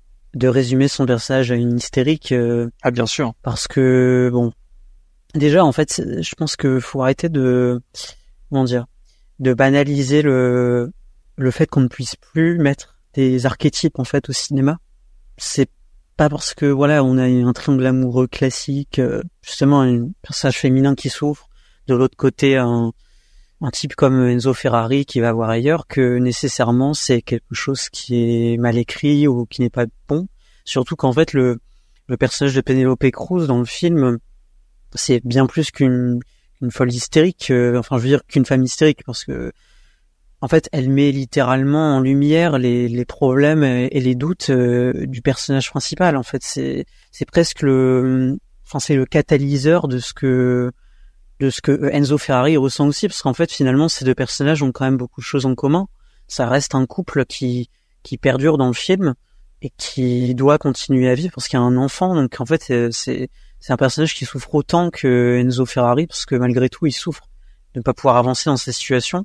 Speaker 5: de résumer son personnage à une hystérique. Euh,
Speaker 3: ah bien sûr.
Speaker 5: Parce que bon, déjà en fait, je pense que faut arrêter de comment dire, de banaliser le le fait qu'on ne puisse plus mettre des archétypes en fait au cinéma. C'est pas parce que voilà, on a un triangle amoureux classique, euh, justement un personnage féminin qui souffre, de l'autre côté un un type comme Enzo Ferrari qui va voir ailleurs, que nécessairement c'est quelque chose qui est mal écrit ou qui n'est pas bon. Surtout qu'en fait le le personnage de Penelope Cruz dans le film, c'est bien plus qu'une une folle hystérique, euh, enfin je veux dire qu'une femme hystérique, parce que en fait elle met littéralement en lumière les les problèmes et les doutes euh, du personnage principal. En fait c'est c'est presque le enfin c'est le catalyseur de ce que de ce que Enzo Ferrari ressent aussi, parce qu'en fait finalement ces deux personnages ont quand même beaucoup de choses en commun. Ça reste un couple qui qui perdure dans le film et qui doit continuer à vivre parce qu'il y a un enfant. Donc en fait c'est c'est, c'est un personnage qui souffre autant que Enzo Ferrari, parce que malgré tout il souffre de ne pas pouvoir avancer dans cette situation.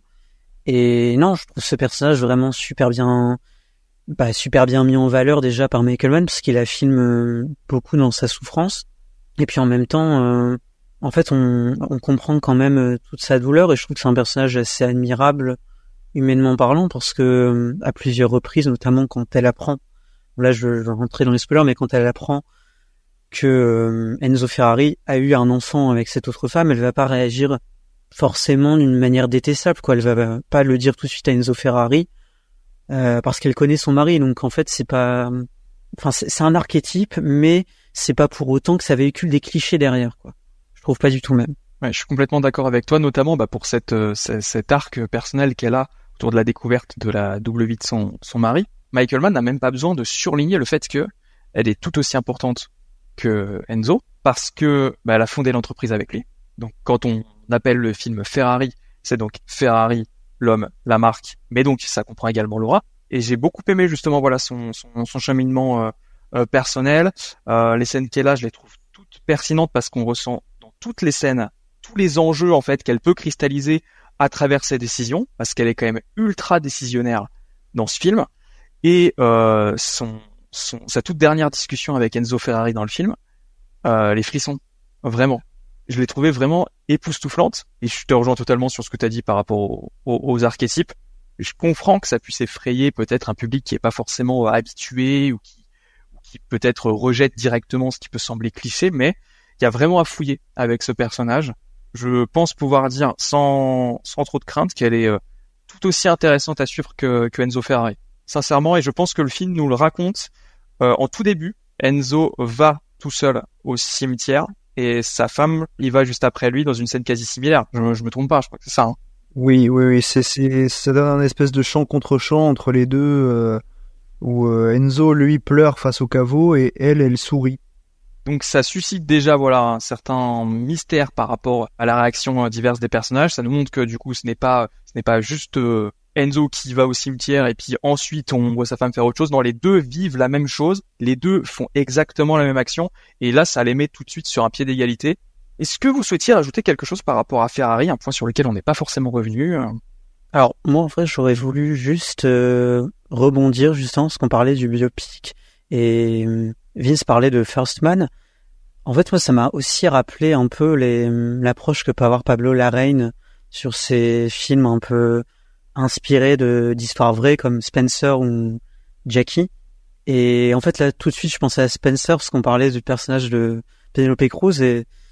Speaker 5: Et non, je trouve ce personnage vraiment super bien bah super bien mis en valeur déjà par Michael Mann, parce qu'il a filmé beaucoup dans sa souffrance, et puis en même temps euh, en fait, on, on comprend quand même toute sa douleur, et je trouve que c'est un personnage assez admirable, humainement parlant, parce que à plusieurs reprises, notamment quand elle apprend, là je vais rentrer dans les spoilers, mais quand elle apprend que euh, Enzo Ferrari a eu un enfant avec cette autre femme, elle va pas réagir forcément d'une manière détestable, quoi. Elle va pas le dire tout de suite à Enzo Ferrari euh, parce qu'elle connaît son mari. Donc en fait, c'est pas, enfin c'est, c'est un archétype, mais c'est pas pour autant que ça véhicule des clichés derrière, quoi. Je trouve pas du tout même.
Speaker 3: Ouais, je suis complètement d'accord avec toi, notamment bah, pour cette, euh, cet arc personnel qu'elle a autour de la découverte de la double vie de son, son mari. Michael Mann n'a même pas besoin de surligner le fait que elle est tout aussi importante que Enzo, parce que bah, elle a fondé l'entreprise avec lui. Donc quand on appelle le film Ferrari, c'est donc Ferrari, l'homme, la marque, mais donc ça comprend également Laura. Et j'ai beaucoup aimé justement voilà son, son, son cheminement euh, euh, personnel. Euh, les scènes qu'elle a, je les trouve toutes pertinentes parce qu'on ressent toutes les scènes, tous les enjeux en fait qu'elle peut cristalliser à travers ses décisions, parce qu'elle est quand même ultra décisionnaire dans ce film. Et euh, son, son, sa toute dernière discussion avec Enzo Ferrari dans le film, euh, les frissons, vraiment. Je l'ai trouvée vraiment époustouflante, et je te rejoins totalement sur ce que tu as dit par rapport aux, aux, aux archétypes. Je comprends que ça puisse effrayer peut-être un public qui est pas forcément habitué, ou qui, ou qui peut-être rejette directement ce qui peut sembler cliché, mais il y a vraiment à fouiller avec ce personnage. Je pense pouvoir dire sans sans trop de crainte qu'elle est euh, tout aussi intéressante à suivre que, que Enzo Ferrari. Sincèrement, et je pense que le film nous le raconte euh, en tout début. Enzo va tout seul au cimetière et sa femme y va juste après lui dans une scène quasi similaire. Je, je me trompe pas, je crois que c'est ça. Hein.
Speaker 4: Oui, oui, oui, c'est c'est ça donne un espèce de chant contre chant entre les deux euh, où euh, Enzo lui pleure face au caveau et elle elle sourit.
Speaker 3: Donc ça suscite déjà voilà un certain mystère par rapport à la réaction diverse des personnages. Ça nous montre que du coup ce n'est pas ce n'est pas juste euh, Enzo qui va au cimetière et puis ensuite on voit sa femme faire autre chose. Non, les deux vivent la même chose, les deux font exactement la même action, et là ça les met tout de suite sur un pied d'égalité. Est-ce que vous souhaitiez rajouter quelque chose par rapport à Ferrari, un point sur lequel on n'est pas forcément revenu?
Speaker 5: Alors moi en fait j'aurais voulu juste euh, rebondir justement parce qu'on parlait du biopic et Vince parlait de First Man. En fait, moi, ça m'a aussi rappelé un peu les, l'approche que peut avoir Pablo Larraín sur ses films un peu inspirés de, d'histoires vraies comme Spencer ou Jackie. Et en fait, là, tout de suite, je pensais à Spencer parce qu'on parlait du personnage de Penelope Cruz et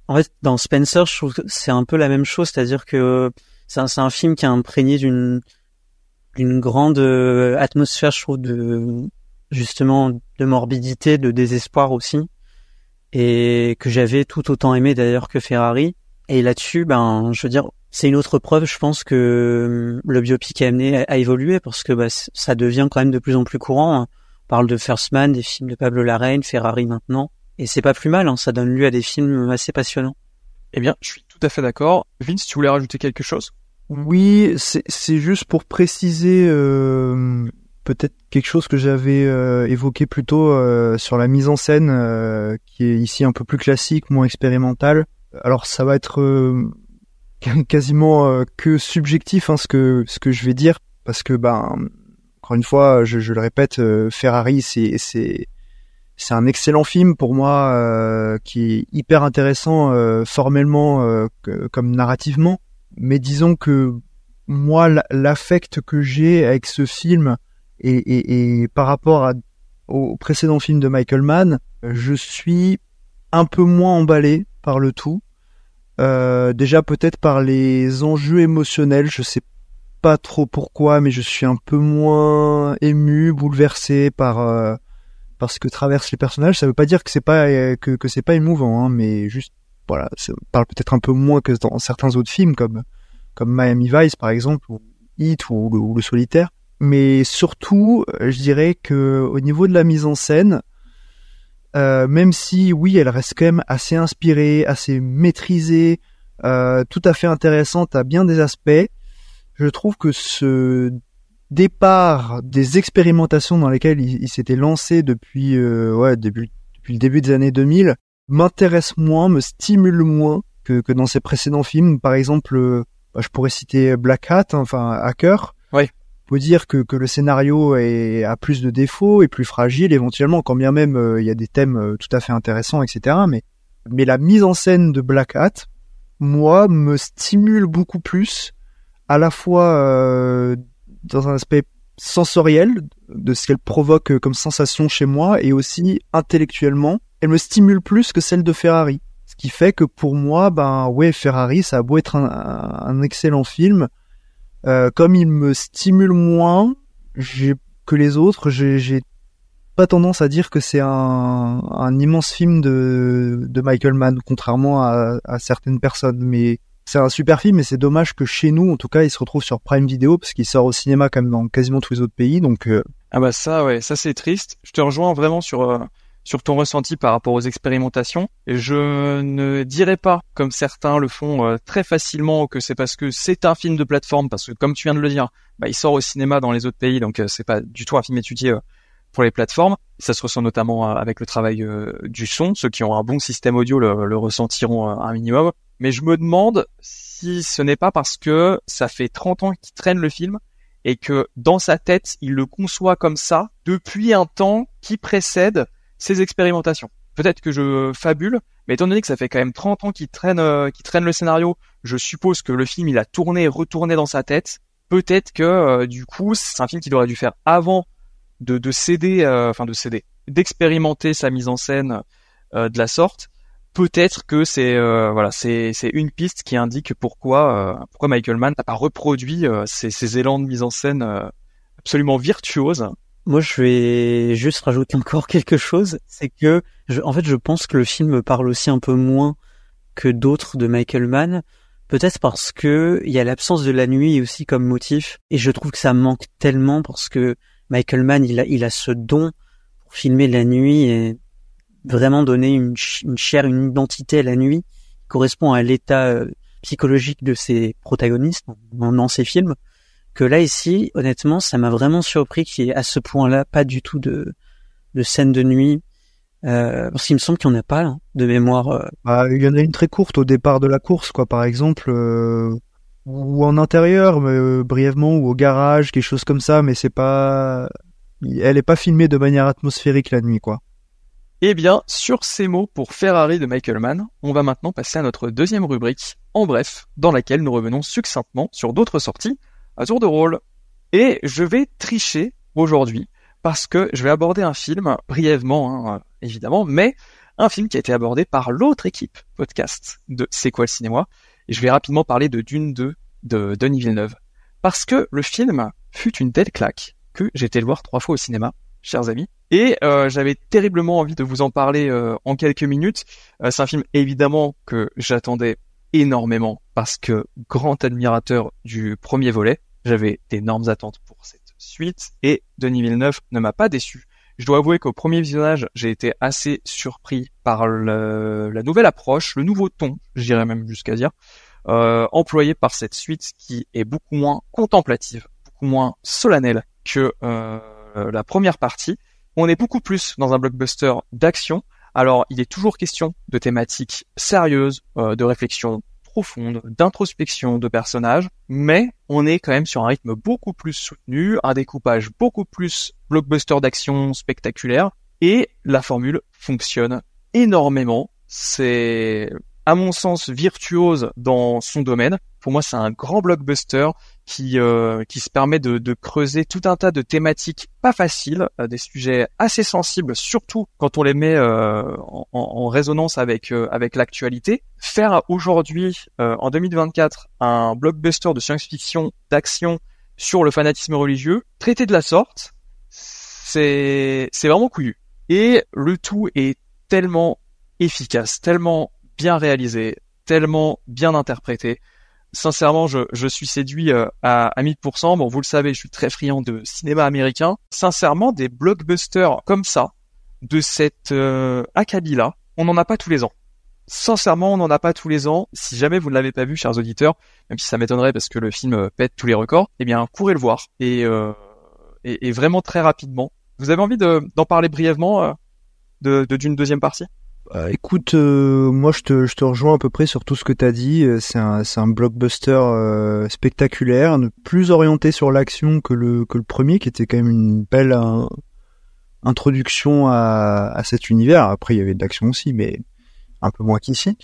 Speaker 5: En fait, dans Spencer, je trouve que c'est un peu la même chose, c'est-à-dire que c'est un, c'est un film qui est imprégné d'une d'une grande euh, atmosphère, je trouve, de justement de morbidité, de désespoir aussi, et que j'avais tout autant aimé d'ailleurs que Ferrari. Et là-dessus, ben, je veux dire, c'est une autre preuve, je pense, que le biopic a amené à, à évoluer, parce que bah, ça devient quand même de plus en plus courant. On parle de First Man, des films de Pablo Larraín, Ferrari maintenant, et c'est pas plus mal, hein, ça donne lieu à des films assez passionnants.
Speaker 3: Eh bien, je suis tout à fait d'accord. Vince, tu voulais rajouter quelque chose ?
Speaker 4: Oui, c'est, c'est juste pour préciser euh, peut-être quelque chose que j'avais euh, évoqué plus tôt euh, sur la mise en scène, euh, qui est ici un peu plus classique, moins expérimentale. Alors ça va être euh, quasiment euh, que subjectif, hein, ce que ce que je vais dire, parce que ben encore une fois, je, je le répète, euh, Ferrari, c'est c'est c'est un excellent film pour moi, euh, qui est hyper intéressant euh, formellement euh, que, comme narrativement. Mais disons que moi, l'affect que j'ai avec ce film et, et, et par rapport à, au précédent film de Michael Mann, je suis un peu moins emballé par le tout. Euh, déjà peut-être par les enjeux émotionnels, je sais pas trop pourquoi, mais je suis un peu moins ému, bouleversé par euh, par ce que traversent les personnages. Ça veut pas dire que c'est pas que que c'est pas émouvant, hein, mais juste voilà, ça parle peut-être un peu moins que dans certains autres films comme comme Miami Vice par exemple, ou Heat ou, ou Le Solitaire. Mais surtout, je dirais que au niveau de la mise en scène, euh, même si oui, elle reste quand même assez inspirée, assez maîtrisée, euh, tout à fait intéressante à bien des aspects, je trouve que ce départ des expérimentations dans lesquelles il, il s'était lancé depuis euh, ouais début, depuis le début des années deux mille m'intéresse moins, me stimule moins que, que dans ses précédents films. Par exemple, euh, bah, je pourrais citer Black Hat, hein, enfin Hacker.
Speaker 3: Oui.
Speaker 4: On peut dire que, que le scénario est, a plus de défauts, est plus fragile éventuellement, quand bien même il euh, y a des thèmes euh, tout à fait intéressants, et cetera. Mais, mais la mise en scène de Black Hat, moi, me stimule beaucoup plus, à la fois euh, dans un aspect sensoriel, de ce qu'elle provoque comme sensation chez moi, et aussi intellectuellement, elle me stimule plus que celle de Ferrari. Ce qui fait que pour moi, ben ouais, Ferrari, ça a beau être un, un, un excellent film, euh, comme il me stimule moins j'ai, que les autres, j'ai, j'ai pas tendance à dire que c'est un, un immense film de, de Michael Mann, contrairement à, à certaines personnes. Mais c'est un super film, et c'est dommage que chez nous, en tout cas, il se retrouve sur Prime Video, parce qu'il sort au cinéma quand même dans quasiment tous les autres pays. Donc euh...
Speaker 3: ah bah ça, ouais, ça c'est triste. Je te rejoins vraiment sur euh, sur ton ressenti par rapport aux expérimentations. Et je ne dirais pas, comme certains le font euh, très facilement, que c'est parce que c'est un film de plateforme, parce que comme tu viens de le dire, bah il sort au cinéma dans les autres pays, donc euh, c'est pas du tout un film étudié euh, pour les plateformes. Ça se ressent notamment euh, avec le travail euh, du son. Ceux qui ont un bon système audio le, le ressentiront euh, un minimum. Mais je me demande si ce n'est pas parce que ça fait trente ans qu'il traîne le film et que dans sa tête, il le conçoit comme ça depuis un temps qui précède ses expérimentations. Peut-être que je fabule, mais étant donné que ça fait quand même trente ans qu'il traîne, euh, qu'il traîne le scénario, je suppose que le film, il a tourné et retourné dans sa tête. Peut-être que, euh, du coup, c'est un film qu'il aurait dû faire avant de, de céder, euh, enfin de céder, d'expérimenter sa mise en scène euh, de la sorte. Peut-être que c'est euh, voilà, c'est c'est une piste qui indique pourquoi euh, pourquoi Michael Mann n'a pas reproduit euh, ces, ces élans de mise en scène euh, absolument virtuoses.
Speaker 5: Moi, je vais juste rajouter encore quelque chose, c'est que je, en fait, je pense que le film me parle aussi un peu moins que d'autres de Michael Mann, peut-être parce que il y a l'absence de la nuit aussi comme motif, et je trouve que ça manque tellement, parce que Michael Mann, il a il a ce don pour filmer la nuit et vraiment donner une, une chair, une identité à la nuit qui correspond à l'état euh, psychologique de ses protagonistes dans, dans ses films, que là ici, honnêtement, ça m'a vraiment surpris qu'il y ait à ce point-là pas du tout de, de scène de nuit, euh, parce qu'il me semble qu'il n'y en a pas, hein, de mémoire. Euh...
Speaker 4: Bah, il y en a une très courte au départ de la course, quoi, par exemple, euh, ou en intérieur, mais, euh, brièvement, ou au garage, quelque chose comme ça, mais c'est pas, elle est pas filmée de manière atmosphérique la nuit, quoi.
Speaker 3: Eh bien, sur ces mots pour Ferrari de Michael Mann, on va maintenant passer à notre deuxième rubrique, en bref, dans laquelle nous revenons succinctement sur d'autres sorties à tour de rôle. Et je vais tricher aujourd'hui, parce que je vais aborder un film, brièvement, hein, évidemment, mais un film qui a été abordé par l'autre équipe podcast de C'est quoi le cinéma, et je vais rapidement parler de Dune deux de Denis Villeneuve, parce que le film fut une telle claque que j'ai été le voir trois fois au cinéma, chers amis, et euh, j'avais terriblement envie de vous en parler euh, en quelques minutes. Euh, c'est un film évidemment que j'attendais énormément, parce que grand admirateur du premier volet, j'avais d'énormes attentes pour cette suite, et Denis Villeneuve ne m'a pas déçu. Je dois avouer qu'au premier visionnage, j'ai été assez surpris par le, la nouvelle approche, le nouveau ton, j'irais même jusqu'à dire, euh, employé par cette suite qui est beaucoup moins contemplative, beaucoup moins solennelle que euh, la première partie. On est beaucoup plus dans un blockbuster d'action. Alors, il est toujours question de thématiques sérieuses, euh, de réflexion profonde, d'introspection de personnages, mais on est quand même sur un rythme beaucoup plus soutenu, un découpage beaucoup plus blockbuster d'action spectaculaire, et la formule fonctionne énormément. C'est, à mon sens, virtuose dans son domaine. Pour moi, c'est un grand blockbuster qui euh, qui se permet de, de creuser tout un tas de thématiques pas faciles, euh, des sujets assez sensibles, surtout quand on les met euh, en, en résonance avec euh, avec l'actualité. Faire aujourd'hui, euh, en deux mille vingt-quatre, un blockbuster de science-fiction, d'action sur le fanatisme religieux, traité de la sorte, c'est c'est vraiment couillu. Et le tout est tellement efficace, tellement bien réalisé, tellement bien interprété. Sincèrement, je, je suis séduit euh, à, à mille pour cent. Bon, vous le savez, je suis très friand de cinéma américain. Sincèrement, des blockbusters comme ça, de cette euh, acabit-là, on n'en a pas tous les ans. Sincèrement, on n'en a pas tous les ans. Si jamais vous ne l'avez pas vu, chers auditeurs, même si ça m'étonnerait parce que le film euh, pète tous les records, eh bien, courez le voir. Et, euh, et, et vraiment très rapidement. Vous avez envie de, d'en parler brièvement euh, de, de d'une deuxième partie ?
Speaker 4: Euh, écoute, euh, moi je te, je te rejoins à peu près sur tout ce que t'as dit. C'est un, c'est un blockbuster euh, spectaculaire, plus orienté sur l'action que le que le premier, qui était quand même une belle un, introduction à, à cet univers. Après, il y avait de l'action aussi, mais un peu moins qu'ici.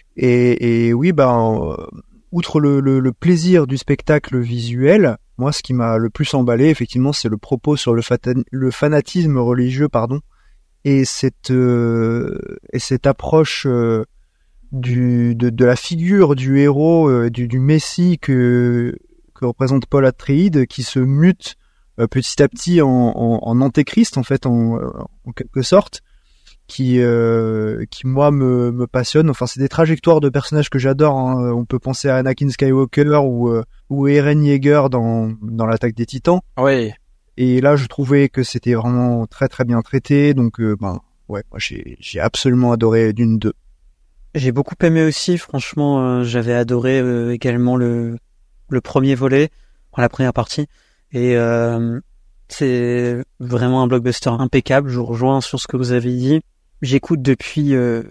Speaker 4: Et, et oui, bah, euh, outre le, le, le plaisir du spectacle visuel, moi, ce qui m'a le plus emballé, effectivement, c'est le propos sur le, fata- le fanatisme religieux, pardon. Et cette euh, et cette approche euh, du de, de la figure du héros, euh, du, du Messie que que représente Paul Atreides, qui se mute euh, petit à petit en, en, en antéchrist en fait, en, en quelque sorte, qui euh, qui moi me me passionne. Enfin, c'est des trajectoires de personnages que j'adore. Hein. On peut penser à Anakin Skywalker ou euh, ou Eren Yeager dans dans l'Attaque des Titans.
Speaker 3: Oui.
Speaker 4: Et là, je trouvais que c'était vraiment très très bien traité, donc euh, ben ouais, moi j'ai j'ai absolument adoré Dune deux.
Speaker 5: J'ai beaucoup aimé aussi, franchement, euh, j'avais adoré euh, également le le premier volet, enfin, la première partie, et euh, c'est vraiment un blockbuster impeccable. Je vous rejoins sur ce que vous avez dit. J'écoute depuis euh,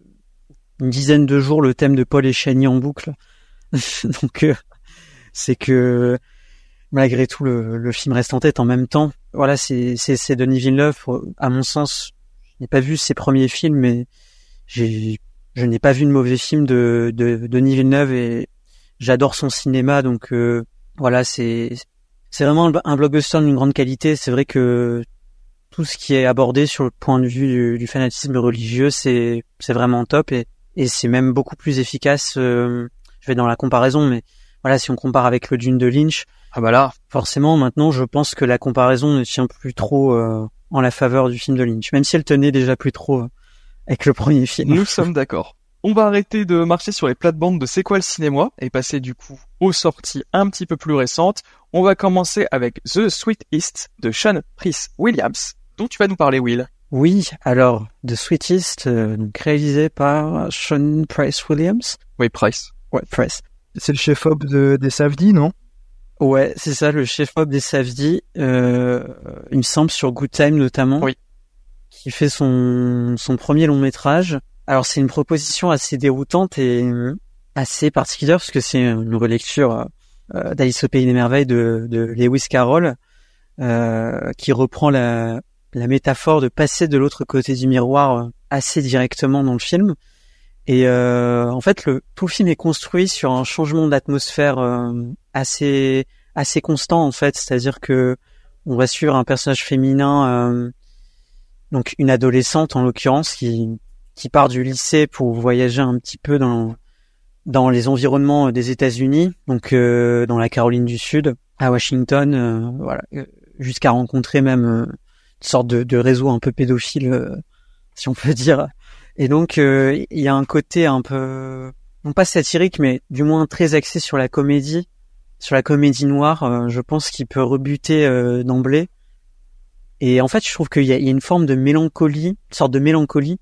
Speaker 5: une dizaine de jours le thème de Paul et Chani en boucle, donc euh, c'est que malgré tout, le, le film reste en tête en même temps. Voilà, c'est, c'est, c'est Denis Villeneuve. À mon sens, je n'ai pas vu ses premiers films, mais j'ai, je n'ai pas vu de mauvais film de, de, de Denis Villeneuve et j'adore son cinéma. Donc euh, voilà, c'est, c'est vraiment un blockbuster d'une grande qualité. C'est vrai que tout ce qui est abordé sur le point de vue du, du fanatisme religieux, c'est, c'est vraiment top et, et c'est même beaucoup plus efficace. Euh, je vais dans la comparaison, mais voilà, si on compare avec le Dune de Lynch,
Speaker 3: ah bah là,
Speaker 5: forcément, maintenant, je pense que la comparaison ne tient plus trop euh, en la faveur du film de Lynch, même si elle tenait déjà plus trop euh, avec le premier film.
Speaker 3: Nous sommes d'accord. On va arrêter de marcher sur les plates-bandes de C'est quoi le cinéma et passer du coup aux sorties un petit peu plus récentes. On va commencer avec The Sweet East de Sean Price Williams, dont tu vas nous parler, Will.
Speaker 5: Oui, alors, The Sweet East, euh, donc réalisé par Sean Price Williams.
Speaker 3: Oui, Price.
Speaker 5: Ouais, Price.
Speaker 4: C'est le chef-op de, des Safdie, non?
Speaker 5: Ouais, c'est ça, le chef-op des Safdie, euh, il me semble sur Good Time notamment.
Speaker 3: Oui. Qui
Speaker 5: fait son, son premier long métrage. Alors c'est une proposition assez déroutante et assez particulière parce que c'est une relecture euh, d'Alice au Pays des Merveilles de, de Lewis Carroll, euh, qui reprend la, la métaphore de passer de l'autre côté du miroir assez directement dans le film. Et euh, en fait, le, tout le film est construit sur un changement d'atmosphère euh, assez assez constant en fait, c'est-à-dire que on va suivre un personnage féminin, euh, donc une adolescente en l'occurrence, qui qui part du lycée pour voyager un petit peu dans dans les environnements des États-Unis, donc euh, dans la Caroline du Sud, à Washington, euh, voilà, jusqu'à rencontrer même euh, une sorte de, de réseau un peu pédophile, euh, si on peut dire. Et donc euh, il y a un côté un peu, non pas satirique, mais du moins très axé sur la comédie, sur la comédie noire. Euh, je pense qu'il peut rebuter euh, d'emblée. Et en fait, je trouve qu'il y a, il y a une forme de mélancolie, une sorte de mélancolie,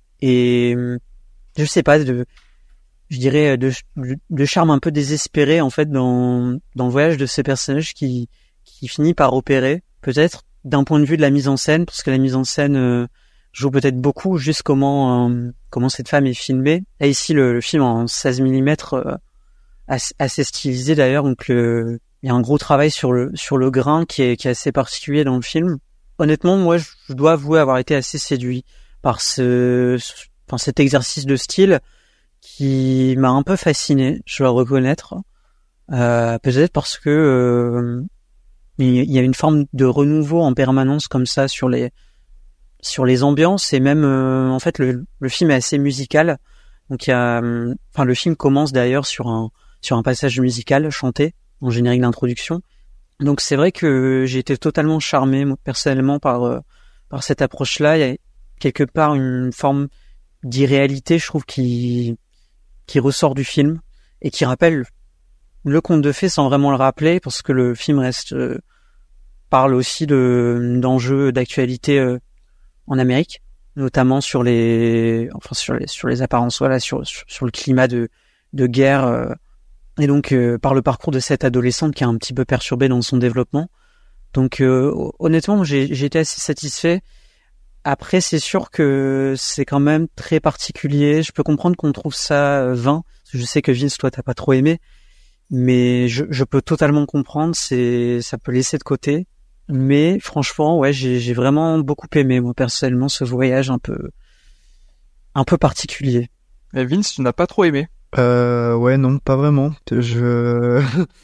Speaker 5: et je sais pas, de je dirais de, de charme un peu désespéré en fait dans dans le voyage de ces personnages qui qui finit par opérer, peut-être d'un point de vue de la mise en scène, parce que la mise en scène euh, joue peut-être beaucoup juste comment euh, comment cette femme est filmée. Là ici le, le film en seize millimètres euh, assez, assez stylisé d'ailleurs, donc le, il y a un gros travail sur le sur le grain qui est qui est assez particulier dans le film. Honnêtement, moi je dois avouer avoir été assez séduit par ce enfin cet exercice de style qui m'a un peu fasciné, je dois reconnaître, euh, peut-être parce que euh, il y a une forme de renouveau en permanence comme ça sur les sur les ambiances, et même euh, en fait le, le film est assez musical, donc il y a, enfin le film commence d'ailleurs sur un sur un passage musical chanté en générique d'introduction, donc c'est vrai que j'ai été totalement charmé moi, personnellement par euh, par cette approche-là. Il y a quelque part une forme d'irréalité, je trouve, qui qui ressort du film et qui rappelle le conte de fées sans vraiment le rappeler, parce que le film reste euh, parle aussi de d'enjeux d'actualité euh, en Amérique, notamment sur les enfin sur les sur les apparences, voilà, sur sur, sur le climat de de guerre, euh, et donc euh, par le parcours de cette adolescente qui est un petit peu perturbée dans son développement. Donc euh, honnêtement, j'ai j'ai été assez satisfait. Après, c'est sûr que c'est quand même très particulier. Je peux comprendre qu'on trouve ça vain. Je sais que Vince, toi, t'as pas trop aimé, mais je, je peux totalement comprendre. C'est, ça peut laisser de côté. Mais franchement, ouais, j'ai, j'ai vraiment beaucoup aimé, moi, personnellement, ce voyage un peu, un peu particulier.
Speaker 3: Et Vince, tu n'as pas trop aimé?
Speaker 4: Euh, ouais, non, pas vraiment. Je,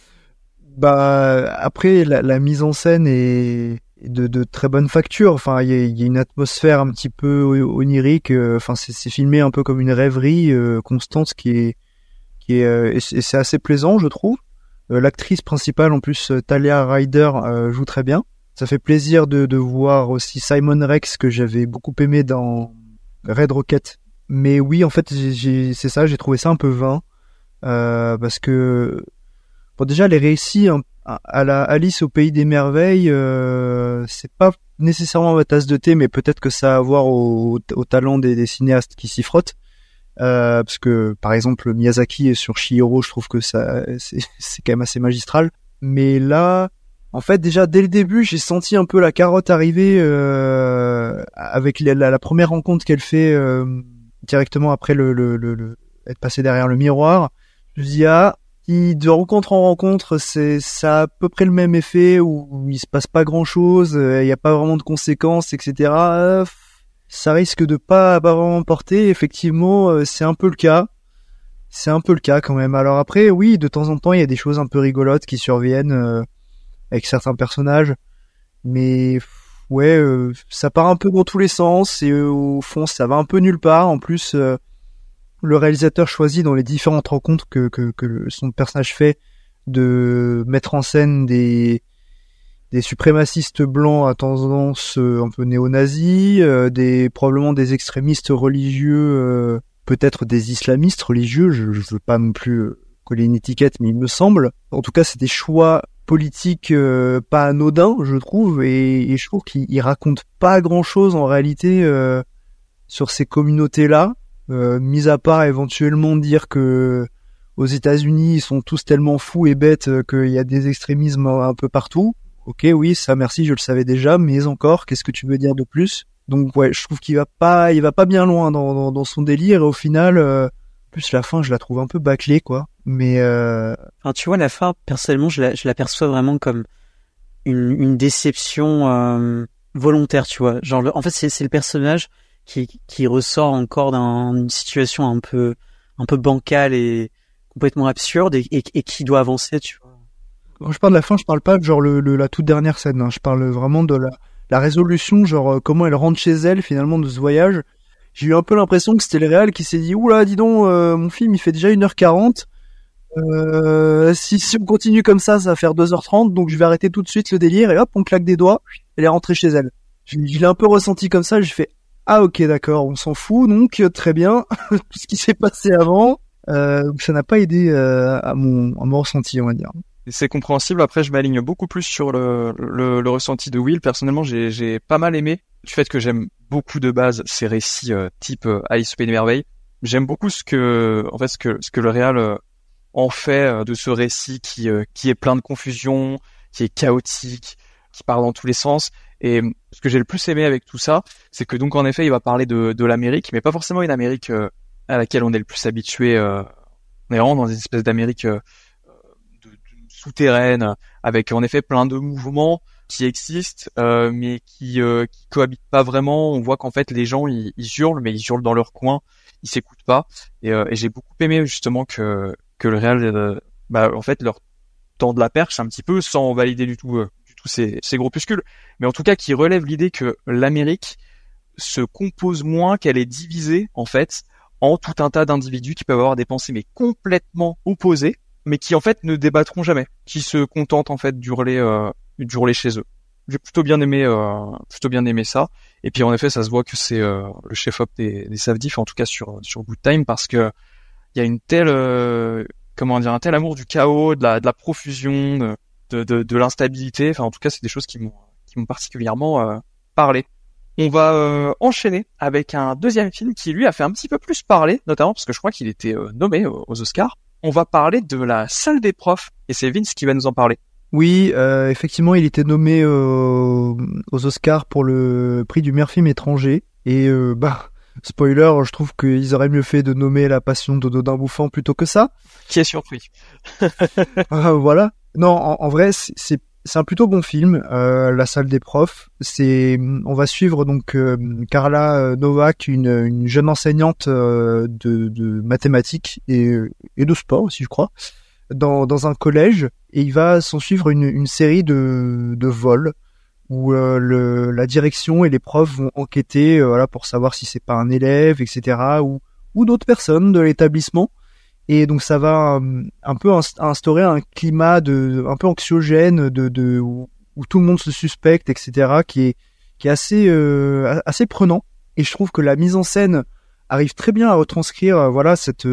Speaker 4: bah, après, la, la mise en scène est de, de très bonne facture. Enfin, il y a, y a une atmosphère un petit peu onirique. Enfin, c'est, c'est filmé un peu comme une rêverie euh, constante, qui est, qui est, euh, et c'est assez plaisant, je trouve. Euh, l'actrice principale, en plus, Talia Ryder, euh, joue très bien. Ça fait plaisir de, de voir aussi Simon Rex, que j'avais beaucoup aimé dans Red Rocket. Mais oui, en fait, j'ai, j'ai, c'est ça, j'ai trouvé ça un peu vain, euh, parce que bon, déjà les récits hein, à la Alice au pays des merveilles, euh, c'est pas nécessairement ma tasse de thé, mais peut-être que ça a à voir au, au talent des, des cinéastes qui s'y frottent. Euh, parce que par exemple Miyazaki sur Chihiro, je trouve que ça c'est, c'est quand même assez magistral. Mais là, en fait, déjà dès le début, j'ai senti un peu la carotte arriver euh, avec la, la, la première rencontre qu'elle fait euh, directement après le, le, le, le être passé derrière le miroir. Je me dis ah, qui de rencontre en rencontre, c'est ça a à peu près le même effet où, où il se passe pas grand chose, il euh, y a pas vraiment de conséquences, et cetera. Euh, ça risque de pas, pas vraiment porter. Effectivement, euh, c'est un peu le cas. C'est un peu le cas quand même. Alors après, oui, de temps en temps, il y a des choses un peu rigolotes qui surviennent euh, avec certains personnages, mais ouais, euh, ça part un peu dans tous les sens et euh, au fond, ça va un peu nulle part. En plus, euh, le réalisateur choisit dans les différentes rencontres que, que, que son personnage fait de mettre en scène des des suprémacistes blancs à tendance euh, un peu néo-nazi, euh, des probablement des extrémistes religieux, euh, peut-être des islamistes religieux. Je, je veux pas non plus coller une étiquette, mais il me semble. En tout cas, c'est des choix politiques euh, pas anodins, je trouve, et, et je trouve qu'ils racontent pas grand-chose en réalité euh, sur ces communautés-là. Euh, mis à part éventuellement dire que aux États-Unis ils sont tous tellement fous et bêtes euh, qu'il y a des extrémismes un peu partout. Ok, oui, ça, merci, je le savais déjà, mais encore, qu'est-ce que tu veux dire de plus? Donc ouais, je trouve qu'il va pas, il va pas bien loin dans dans, dans son délire, et au final, euh, plus la fin, je la trouve un peu bâclée, quoi. Mais euh...
Speaker 5: enfin, tu vois, la fin, personnellement, je la, je l'aperçois vraiment comme une une déception euh, volontaire, tu vois. Genre, le, en fait, c'est c'est le personnage qui qui ressort encore d'une situation un peu un peu bancale et complètement absurde, et, et, et qui doit avancer, tu vois.
Speaker 4: Quand je parle de la fin, je parle pas de genre le, le la toute dernière scène, hein. Je parle vraiment de la la résolution, genre euh, comment elle rentre chez elle finalement de ce voyage. j'ai eu un peu l'impression que c'était le réal qui s'est dit oula, dis donc, euh, mon film il fait déjà une heure quarante. Euh, si, si on continue comme ça, ça va faire deux heures trente, donc je vais arrêter tout de suite le délire et hop, on claque des doigts, elle est rentrée chez elle. Je, je l'ai un peu ressenti comme ça, j'ai fait ah ok d'accord, on s'en fout, donc très bien, tout ce qui s'est passé avant, euh, ça n'a pas aidé euh, à mon à mon ressenti, on va dire.
Speaker 3: Et c'est compréhensible. Après, je m'aligne beaucoup plus sur le, le, le ressenti de Will. Personnellement, j'ai, j'ai pas mal aimé du fait que j'aime beaucoup de base ces récits euh, type euh, Alice au Pays des Merveilles. J'aime beaucoup ce que, en fait, ce que ce que le réal euh, en fait euh, de ce récit qui euh, qui est plein de confusion, qui est chaotique, qui part dans tous les sens. Et ce que j'ai le plus aimé avec tout ça, c'est que donc en effet, il va parler de de l'Amérique, mais pas forcément une Amérique euh, à laquelle on est le plus habitué. Euh, on est vraiment dans une espèce d'Amérique euh, souterraine, avec en effet plein de mouvements qui existent, euh, mais qui, euh, qui cohabitent pas vraiment. On voit qu'en fait les gens ils, ils hurlent, mais ils hurlent dans leur coin, ils s'écoutent pas. Et, euh, et j'ai beaucoup aimé justement que que le réal, euh, bah en fait leur tend de la perche un petit peu sans valider du tout, euh, du tout ces, ces groupuscules, mais en tout cas qui relève l'idée que l'Amérique se compose moins, qu'elle est divisée en fait en tout un tas d'individus qui peuvent avoir des pensées mais complètement opposées, mais qui en fait ne débattront jamais, qui se contentent en fait d'hurler, euh, d'hurler chez eux. J'ai plutôt bien aimé, euh, plutôt bien aimé ça. Et puis en effet, ça se voit que c'est euh, le chef-op des, des Savdif, en tout cas sur sur Good Time, parce que il y a une telle, euh, comment dire, un tel amour du chaos, de la de la profusion, de de de, de l'instabilité. Enfin, en tout cas, c'est des choses qui m'ont qui m'ont particulièrement euh, parlé. On va euh, enchaîner avec un deuxième film qui lui a fait un petit peu plus parler, notamment parce que je crois qu'il était euh, nommé aux, aux Oscars. On va parler de La Salle des profs, et c'est Vince qui va nous en parler.
Speaker 4: Oui, euh, effectivement, il était nommé euh, aux Oscars pour le prix du meilleur film étranger. Et euh, bah, spoiler, je trouve qu'ils auraient mieux fait de nommer La Passion de Dodin Bouffant plutôt que ça.
Speaker 3: Qui est surpris.
Speaker 4: Ah, voilà. Non, en, en vrai, c'est, c'est c'est un plutôt bon film. Euh, La Salle des profs. C'est, on va suivre donc euh, Carla Novak, une, une jeune enseignante euh, de, de mathématiques et, et de sport aussi, je crois, dans, dans un collège. Et il va s'en suivre une, une série de, de vols où euh, le, la direction et les profs vont enquêter, euh, voilà, pour savoir si c'est pas un élève, et cetera, ou, ou d'autres personnes de l'établissement. Et donc ça va euh, un peu instaurer un climat de un peu anxiogène, de, de où, où tout le monde se suspecte, et cetera, qui est qui est assez euh, assez prenant. Et je trouve que la mise en scène arrive très bien à retranscrire, euh, voilà, cette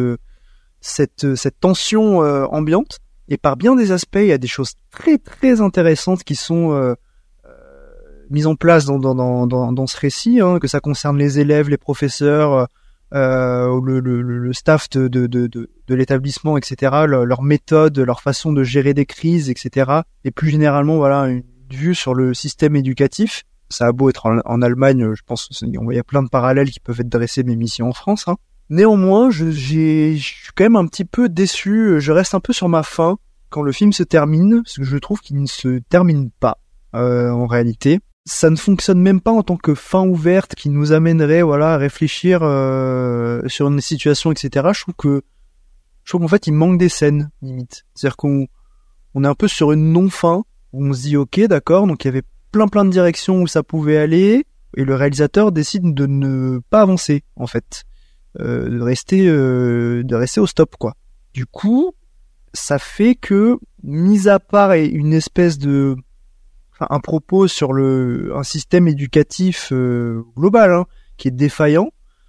Speaker 4: cette cette tension euh, ambiante. Et par bien des aspects, il y a des choses très très intéressantes qui sont euh, euh, mises en place dans dans dans dans, dans ce récit, hein, que ça concerne les élèves, les professeurs, euh, le, le le staff de de de de l'établissement, et cetera. Leur, leur méthode, leur façon de gérer des crises, et cetera. Et plus généralement, voilà, une vue sur le système éducatif. Ça a beau être en, en Allemagne, je pense qu'il y a plein de parallèles qui peuvent être dressés, mais ici en France, hein. Néanmoins, je, j'ai, je suis quand même un petit peu déçu. Je reste un peu sur ma faim quand le film se termine, parce que je trouve qu'il ne se termine pas euh, en réalité. Ça ne fonctionne même pas en tant que fin ouverte qui nous amènerait, voilà, à réfléchir euh, sur une situation, et cetera. Je trouve que, je trouve qu'en fait, il manque des scènes limite. C'est-à-dire qu'on, on est un peu sur une non-fin où on se dit, ok, d'accord. Donc il y avait plein plein de directions où ça pouvait aller, et le réalisateur décide de ne pas avancer en fait. Euh, de rester euh, de rester au stop quoi. Du coup, ça fait que, mis à part une espèce de, enfin, un propos sur le un système éducatif euh, global, hein, qui est défaillant,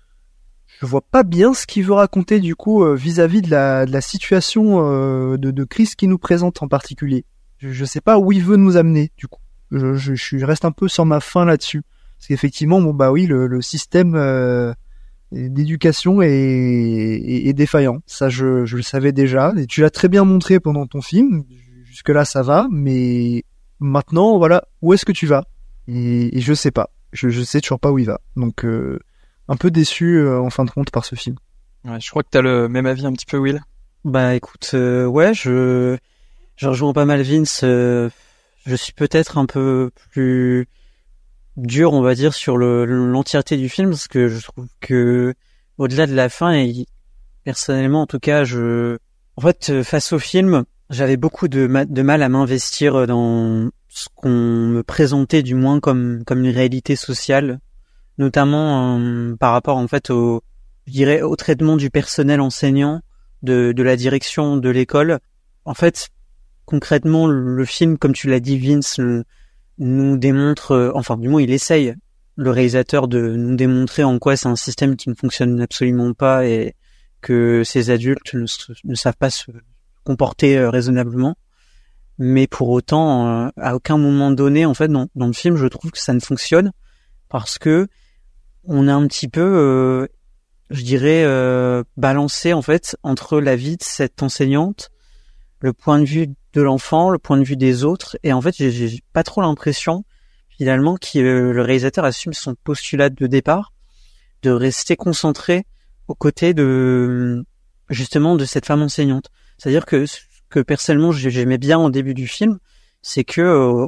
Speaker 4: je vois pas bien ce qu'il veut raconter du coup euh, vis-à-vis de la de la situation euh, de de crise qu'il nous présente en particulier. Je, je sais pas où il veut nous amener du coup. Je je, je reste un peu sur ma faim là-dessus, parce qu'effectivement, bon bah oui, le le système euh, d'éducation est, est, est défaillant. Ça, je, je le savais déjà. Et tu l'as très bien montré pendant ton film. Jusque là, ça va. Mais maintenant, voilà, où est-ce que tu vas? Et, et je sais pas. Je, je sais toujours pas où il va. Donc, euh, un peu déçu euh, en fin de compte par ce film.
Speaker 3: Ouais, je crois que t'as le même avis un petit peu, Will.
Speaker 5: Bah, écoute, euh, ouais, je, je rejoins pas mal Vince. Euh, je suis peut-être un peu plus dur, on va dire, sur le, l'entièreté du film, parce que je trouve que au-delà de la fin, et personnellement en tout cas, je en fait face au film, j'avais beaucoup de, ma... de mal à m'investir dans ce qu'on me présentait, du moins comme comme une réalité sociale notamment euh, par rapport en fait au, je dirais, au traitement du personnel enseignant, de, de la direction de l'école. En fait, concrètement, le film, comme tu l'as dit, Vince, le, nous démontre, euh, enfin du moins il essaye, le réalisateur, de nous démontrer en quoi c'est un système qui ne fonctionne absolument pas et que ces adultes ne, ne savent pas se comporter euh, raisonnablement. Mais pour autant, euh, à aucun moment donné, en fait, dans, dans le film, je trouve que ça ne fonctionne parce que on est un petit peu, euh, je dirais, euh, balancé en fait entre la vie de cette enseignante, le point de vue de l'enfant, le point de vue des autres, et en fait, j'ai, j'ai pas trop l'impression finalement que euh, le réalisateur assume son postulat de départ, de rester concentré aux côtés de justement de cette femme enseignante. C'est-à-dire que ce que personnellement j'aimais bien au début du film, c'est que euh,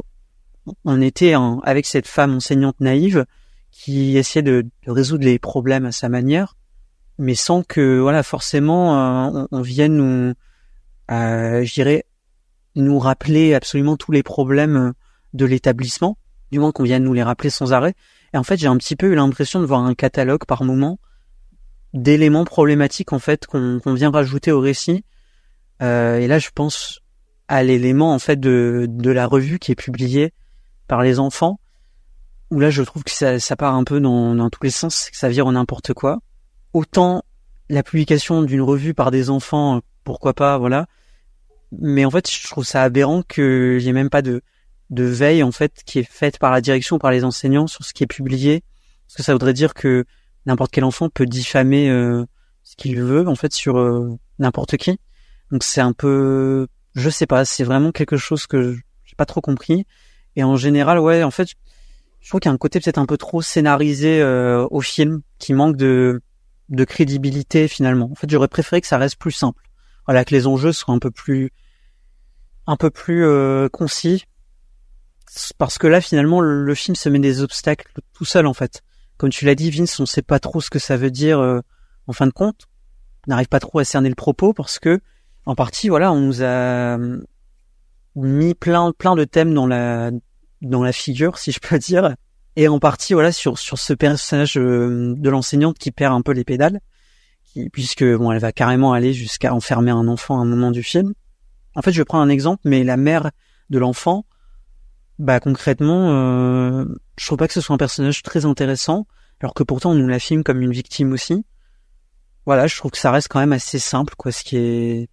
Speaker 5: on était en, avec cette femme enseignante naïve qui essayait de, de résoudre les problèmes à sa manière, mais sans que voilà forcément euh, on, on vienne nous, euh, je dirais, nous rappeler absolument tous les problèmes de l'établissement, du moins qu'on vienne nous les rappeler sans arrêt. Et en fait, j'ai un petit peu eu l'impression de voir un catalogue par moment d'éléments problématiques en fait qu'on, qu'on vient rajouter au récit. Euh, et là, je pense à l'élément en fait de, de la revue qui est publiée par les enfants, où là, je trouve que ça, ça part un peu dans, dans tous les sens, que ça vire en n'importe quoi. Autant la publication d'une revue par des enfants, pourquoi pas, voilà. Mais en fait, je trouve ça aberrant qu'il n'y ait même pas de, de veille en fait qui est faite par la direction ou par les enseignants sur ce qui est publié, parce que ça voudrait dire que n'importe quel enfant peut diffamer euh, ce qu'il veut en fait sur euh, n'importe qui. Donc c'est un peu, je sais pas, c'est vraiment quelque chose que j'ai pas trop compris. Et en général, ouais, en fait, je trouve qu'il y a un côté peut-être un peu trop scénarisé euh, au film, qui manque de de crédibilité finalement. En fait, j'aurais préféré que ça reste plus simple. Voilà, que les enjeux soient un peu plus un peu plus euh, concis, parce que là finalement le, le film se met des obstacles tout seul en fait. Comme tu l'as dit, Vince, on sait pas trop ce que ça veut dire euh, en fin de compte. On n'arrive pas trop à cerner le propos parce que en partie, voilà, on nous a mis plein plein de thèmes dans la dans la figure, si je peux dire, et en partie, voilà, sur sur ce personnage euh, de l'enseignante qui perd un peu les pédales, qui, puisque bon, elle va carrément aller jusqu'à enfermer un enfant à un moment du film. En fait, je prends un exemple, mais la mère de l'enfant, bah concrètement, euh, je trouve pas que ce soit un personnage très intéressant, alors que pourtant on nous la filme comme une victime aussi. Voilà, je trouve que ça reste quand même assez simple, quoi, ce qui est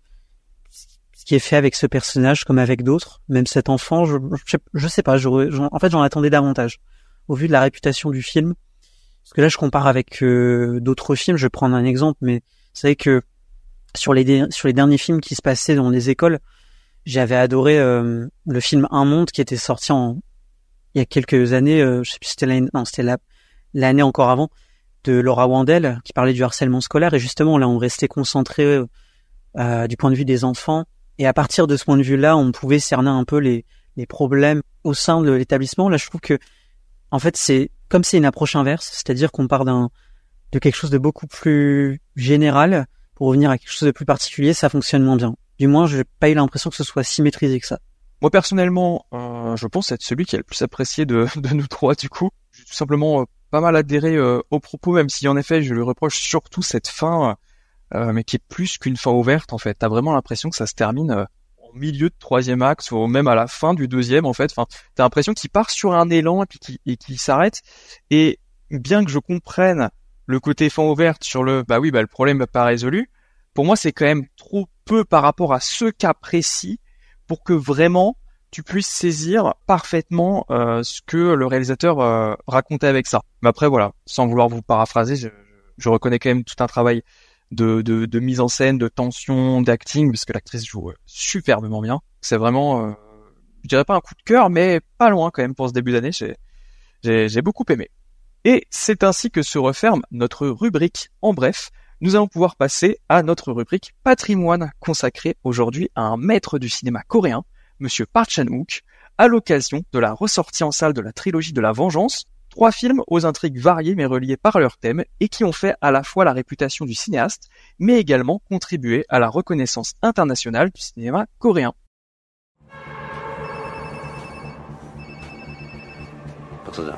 Speaker 5: ce qui est fait avec ce personnage comme avec d'autres. Même cet enfant, je je, je sais pas, j'aurais, j'en, en fait, j'en attendais davantage au vu de la réputation du film. Parce que là, je compare avec euh, d'autres films. Je vais prendre un exemple, mais c'est vrai que sur les dé- sur les derniers films qui se passaient dans les écoles, j'avais adoré euh, le film Un Monde qui était sorti en il y a quelques années. Euh, je sais plus si c'était l'année, non, c'était la, l'année encore avant, de Laura Wandel, qui parlait du harcèlement scolaire. Et justement, là, on restait concentré euh, du point de vue des enfants. Et à partir de ce point de vue-là, on pouvait cerner un peu les les problèmes au sein de l'établissement. Là, je trouve que en fait, c'est comme c'est une approche inverse, c'est-à-dire qu'on part d'un de quelque chose de beaucoup plus général pour revenir à quelque chose de plus particulier, ça fonctionne moins bien. Du moins, j'ai pas eu l'impression que ce soit si maîtrisé que ça.
Speaker 3: Moi personnellement, euh, je pense être celui qui a le plus apprécié de, de nous trois du coup. J'ai tout simplement euh, pas mal adhéré euh, aux propos, même si en effet je lui reproche surtout cette fin, euh, mais qui est plus qu'une fin ouverte en fait. T'as vraiment l'impression que ça se termine euh, au milieu de troisième acte ou même à la fin du deuxième en fait. Enfin, t'as l'impression qu'il part sur un élan et puis qu'il, et qu'il s'arrête. Et bien que je comprenne le côté fin ouverte sur le bah oui bah le problème n'est pas résolu, pour moi c'est quand même trop peu par rapport à ce cas précis pour que vraiment tu puisses saisir parfaitement euh, ce que le réalisateur euh, racontait avec ça. Mais après voilà, sans vouloir vous paraphraser, je, je reconnais quand même tout un travail de, de, de mise en scène, de tension, d'acting, parce que l'actrice joue euh, superbement bien. C'est vraiment, euh, je dirais pas un coup de cœur, mais pas loin quand même pour ce début d'année. J'ai, j'ai, j'ai beaucoup aimé. Et c'est ainsi que se referme notre rubrique en bref. Nous allons pouvoir passer à notre rubrique patrimoine, consacrée aujourd'hui à un maître du cinéma coréen, Monsieur Park Chan-wook, à l'occasion de la ressortie en salle de la trilogie de la Vengeance, trois films aux intrigues variées mais reliées par leur thème et qui ont fait à la fois la réputation du cinéaste, mais également contribué à la reconnaissance internationale du cinéma coréen.
Speaker 2: 박 사장,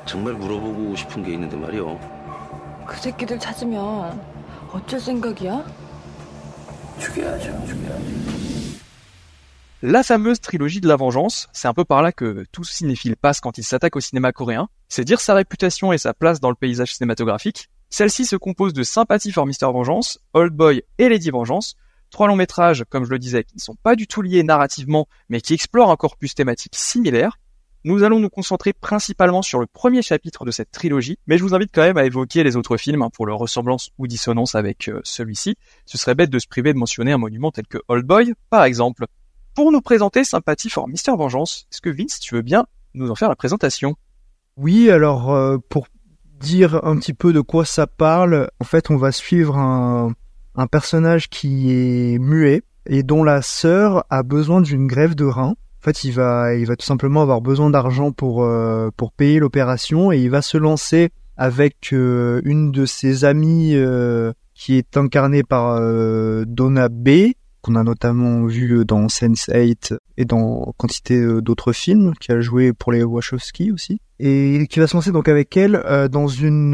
Speaker 7: 정말 물어보고 싶은 게 있는데 말이요.
Speaker 8: 그 새끼들 찾으면 어쩔 생각이야?
Speaker 7: 죽여야죠, 죽여야죠.
Speaker 3: La fameuse trilogie de la vengeance, c'est un peu par là que tout cinéphile passe quand il s'attaque au cinéma coréen, c'est dire sa réputation et sa place dans le paysage cinématographique. Celle-ci se compose de Sympathy for mister Vengeance, Old Boy et Lady Vengeance, trois longs métrages, comme je le disais, qui ne sont pas du tout liés narrativement, mais qui explorent un corpus thématique similaire. Nous allons nous concentrer principalement sur le premier chapitre de cette trilogie, mais je vous invite quand même à évoquer les autres films hein, pour leur ressemblance ou dissonance avec euh, celui-ci. Ce serait bête de se priver de mentionner un monument tel que Old Boy, par exemple. Pour nous présenter Sympathy for mister Vengeance, est-ce que Vince, tu veux bien nous en faire la présentation ?
Speaker 4: Oui, alors euh, pour dire un petit peu de quoi ça parle, en fait on va suivre un, un personnage qui est muet et dont la sœur a besoin d'une greffe de rein. En fait, il va, il va tout simplement avoir besoin d'argent pour euh, pour payer l'opération et il va se lancer avec euh, une de ses amies euh, qui est incarnée par euh, Donna B, qu'on a notamment vu dans sense eight et dans quantité d'autres films, qui a joué pour les Wachowski aussi, et qui va se lancer donc avec elle euh, dans une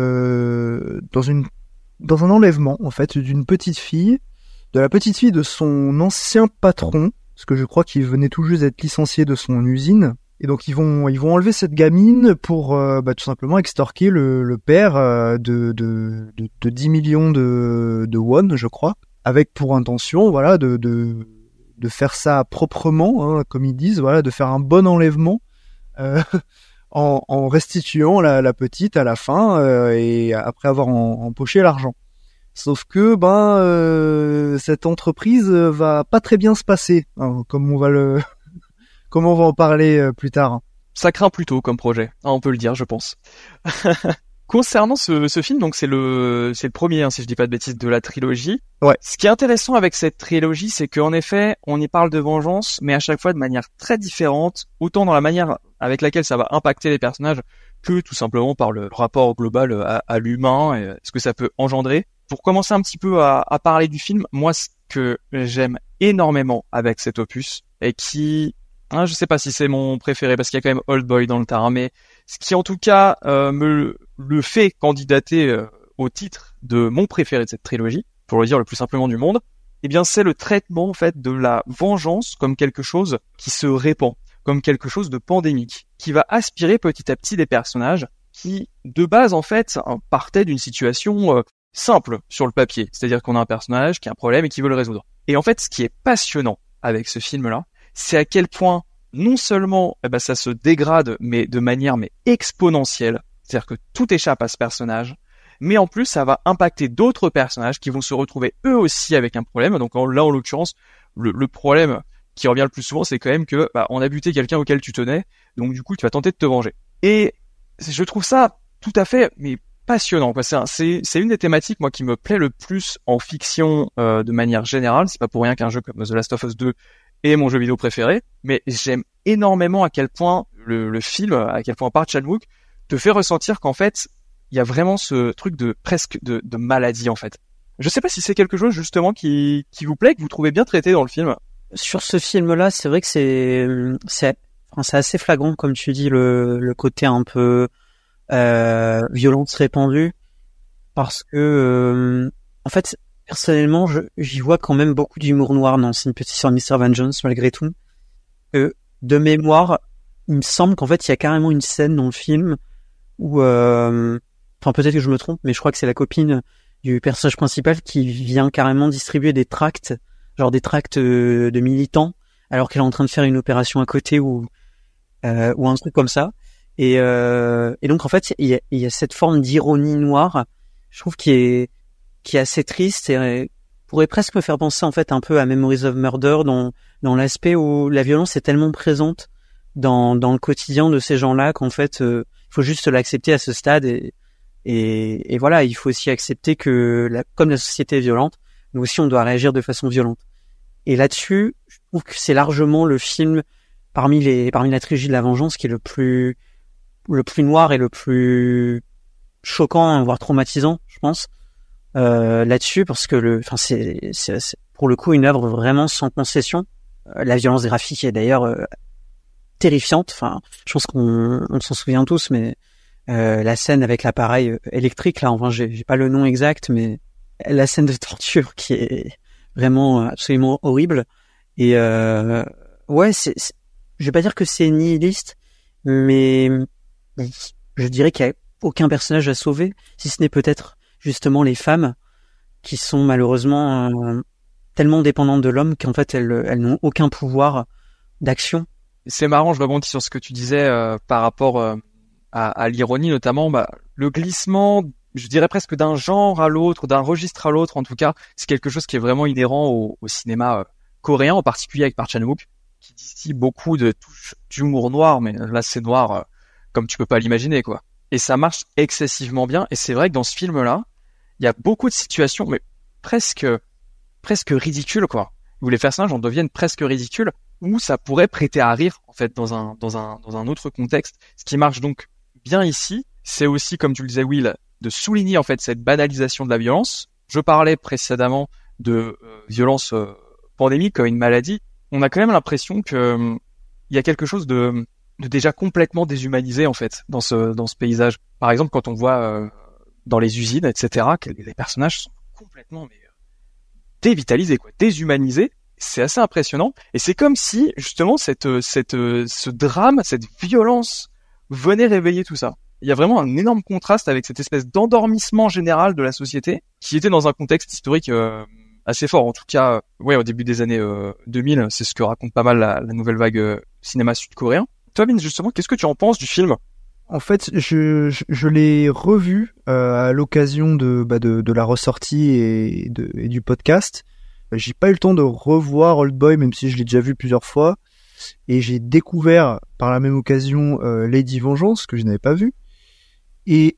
Speaker 4: euh, dans une dans un enlèvement en fait d'une petite fille, de la petite fille de son ancien patron, parce que je crois qu'il venait tout juste d'être licencié de son usine, et donc ils vont ils vont enlever cette gamine pour euh, bah, tout simplement extorquer le, le père euh, de, de de de dix millions de de won, je crois, avec pour intention voilà de de de faire ça proprement, hein, comme ils disent, voilà, de faire un bon enlèvement euh, en, en restituant la, la petite à la fin euh, et après avoir en, empoché l'argent. Sauf que ben euh, cette entreprise va pas très bien se passer, hein, comme on va le comme on va en parler euh, plus tard.
Speaker 3: Ça craint plutôt comme projet, hein, on peut le dire, je pense. Concernant ce, ce film, donc c'est le c'est le premier, hein, si je dis pas de bêtises, de la trilogie.
Speaker 4: Ouais.
Speaker 3: Ce qui est intéressant avec cette trilogie, c'est qu'en effet, on y parle de vengeance, mais à chaque fois de manière très différente, autant dans la manière avec laquelle ça va impacter les personnages, que tout simplement par le rapport global à, à l'humain et ce que ça peut engendrer. Pour commencer un petit peu à, à parler du film, moi, ce que j'aime énormément avec cet opus, et qui, hein, je sais pas si c'est mon préféré, parce qu'il y a quand même Old Boy dans le tas, mais ce qui en tout cas euh, me le fait candidater euh, au titre de mon préféré de cette trilogie, pour le dire le plus simplement du monde, eh bien c'est le traitement en fait de la vengeance comme quelque chose qui se répand, comme quelque chose de pandémique, qui va aspirer petit à petit des personnages qui, de base en fait, partaient d'une situation euh, simple sur le papier, c'est-à-dire qu'on a un personnage qui a un problème et qui veut le résoudre. Et en fait, ce qui est passionnant avec ce film-là, c'est à quel point non seulement eh ben, ça se dégrade, mais de manière mais exponentielle, c'est-à-dire que tout échappe à ce personnage, mais en plus ça va impacter d'autres personnages qui vont se retrouver eux aussi avec un problème. Donc là, en l'occurrence, le, le problème qui revient le plus souvent, c'est quand même que bah, on a buté quelqu'un auquel tu tenais, donc du coup tu vas tenter de te venger. Et je trouve ça tout à fait mais passionnant. C'est, un, c'est, c'est une des thématiques moi qui me plaît le plus en fiction euh, de manière générale. C'est pas pour rien qu'un jeu comme The Last of Us deux est mon jeu vidéo préféré, mais j'aime énormément à quel point le, le film, à quel point Park Chan-wook te fait ressentir qu'en fait il y a vraiment ce truc de presque de, de maladie en fait. Je sais pas si c'est quelque chose justement qui qui vous plaît, que vous trouvez bien traité dans le film.
Speaker 5: Sur ce film-là, c'est vrai que c'est c'est enfin, c'est assez flagrant, comme tu dis, le le côté un peu euh, violence répandue, parce que euh, en fait, personnellement, je, j'y vois quand même beaucoup d'humour noir dans une petite sur mister Vengeance malgré tout. Euh, de mémoire, il me semble qu'en fait, il y a carrément une scène dans le film où, euh, enfin peut-être que je me trompe, mais je crois que c'est la copine du personnage principal qui vient carrément distribuer des tracts, genre des tracts de militants, alors qu'elle est en train de faire une opération à côté ou euh, ou un truc comme ça. Et, euh, et donc en fait, il y a, il y a cette forme d'ironie noire, je trouve, qui est qui est assez triste et pourrait presque me faire penser en fait un peu à Memories of Murder dans dans l'aspect où la violence est tellement présente dans dans le quotidien de ces gens-là qu'en fait, euh, il faut juste l'accepter à ce stade et et, et voilà, il faut aussi accepter que la, comme la société est violente, nous aussi on doit réagir de façon violente. Et là-dessus, je trouve que c'est largement le film parmi les parmi la trilogie de la vengeance qui est le plus le plus noir et le plus choquant, voire traumatisant, je pense, euh, là-dessus, parce que le, enfin c'est, c'est, c'est pour le coup une œuvre vraiment sans concession. Euh, la violence graphique est d'ailleurs euh, terrifiante. Enfin, je pense qu'on on s'en souvient tous, mais Euh, la scène avec l'appareil électrique, là, enfin, j'ai, j'ai pas le nom exact, mais la scène de torture qui est vraiment absolument horrible. Et euh, ouais, c'est, c'est, je vais pas dire que c'est nihiliste, mais je dirais qu'il y a aucun personnage à sauver, si ce n'est peut-être justement les femmes qui sont malheureusement euh, tellement dépendantes de l'homme qu'en fait elles, elles n'ont aucun pouvoir d'action.
Speaker 3: C'est marrant, je rebondis sur ce que tu disais euh, par rapport euh, à, à l'ironie notamment. Bah, le glissement, je dirais presque d'un genre à l'autre, d'un registre à l'autre en tout cas, c'est quelque chose qui est vraiment inhérent au, au cinéma euh, coréen, en particulier avec Park Chan-wook, qui distille beaucoup de touches d'humour noir, mais là c'est noir euh, comme tu peux pas l'imaginer, quoi. Et ça marche excessivement bien, et c'est vrai que dans ce film-là, il y a beaucoup de situations, mais presque, presque ridicules, quoi. Où les personnages en deviennent presque ridicules, où ça pourrait prêter à rire, en fait, dans un, dans un, dans un autre contexte. Ce qui marche donc bien ici, c'est aussi, comme tu le disais, Will, de souligner, en fait, cette banalisation de la violence. Je parlais précédemment de euh, violence euh, pandémique comme une maladie. On a quand même l'impression que euh, il y a quelque chose de, de déjà complètement déshumanisé, en fait, dans ce, dans ce paysage. Par exemple, quand on voit euh, dans les usines, et cetera, que les personnages sont complètement mais, dévitalisés, quoi, déshumanisés. C'est assez impressionnant. Et c'est comme si, justement, cette, cette, ce drame, cette violence venait réveiller tout ça. Il y a vraiment un énorme contraste avec cette espèce d'endormissement général de la société qui était dans un contexte historique euh, assez fort. En tout cas, euh, ouais, au début des années euh, deux mille, c'est ce que raconte pas mal la, la nouvelle vague euh, cinéma sud-coréen. Toi, Vince, justement, qu'est-ce que tu en penses du film ?
Speaker 4: En fait, je, je, je l'ai revu euh, à l'occasion de, bah de, de la ressortie et, de, et du podcast. J'ai pas eu le temps de revoir Oldboy, même si je l'ai déjà vu plusieurs fois. Et j'ai découvert par la même occasion euh, Lady Vengeance, que je n'avais pas vu. Et,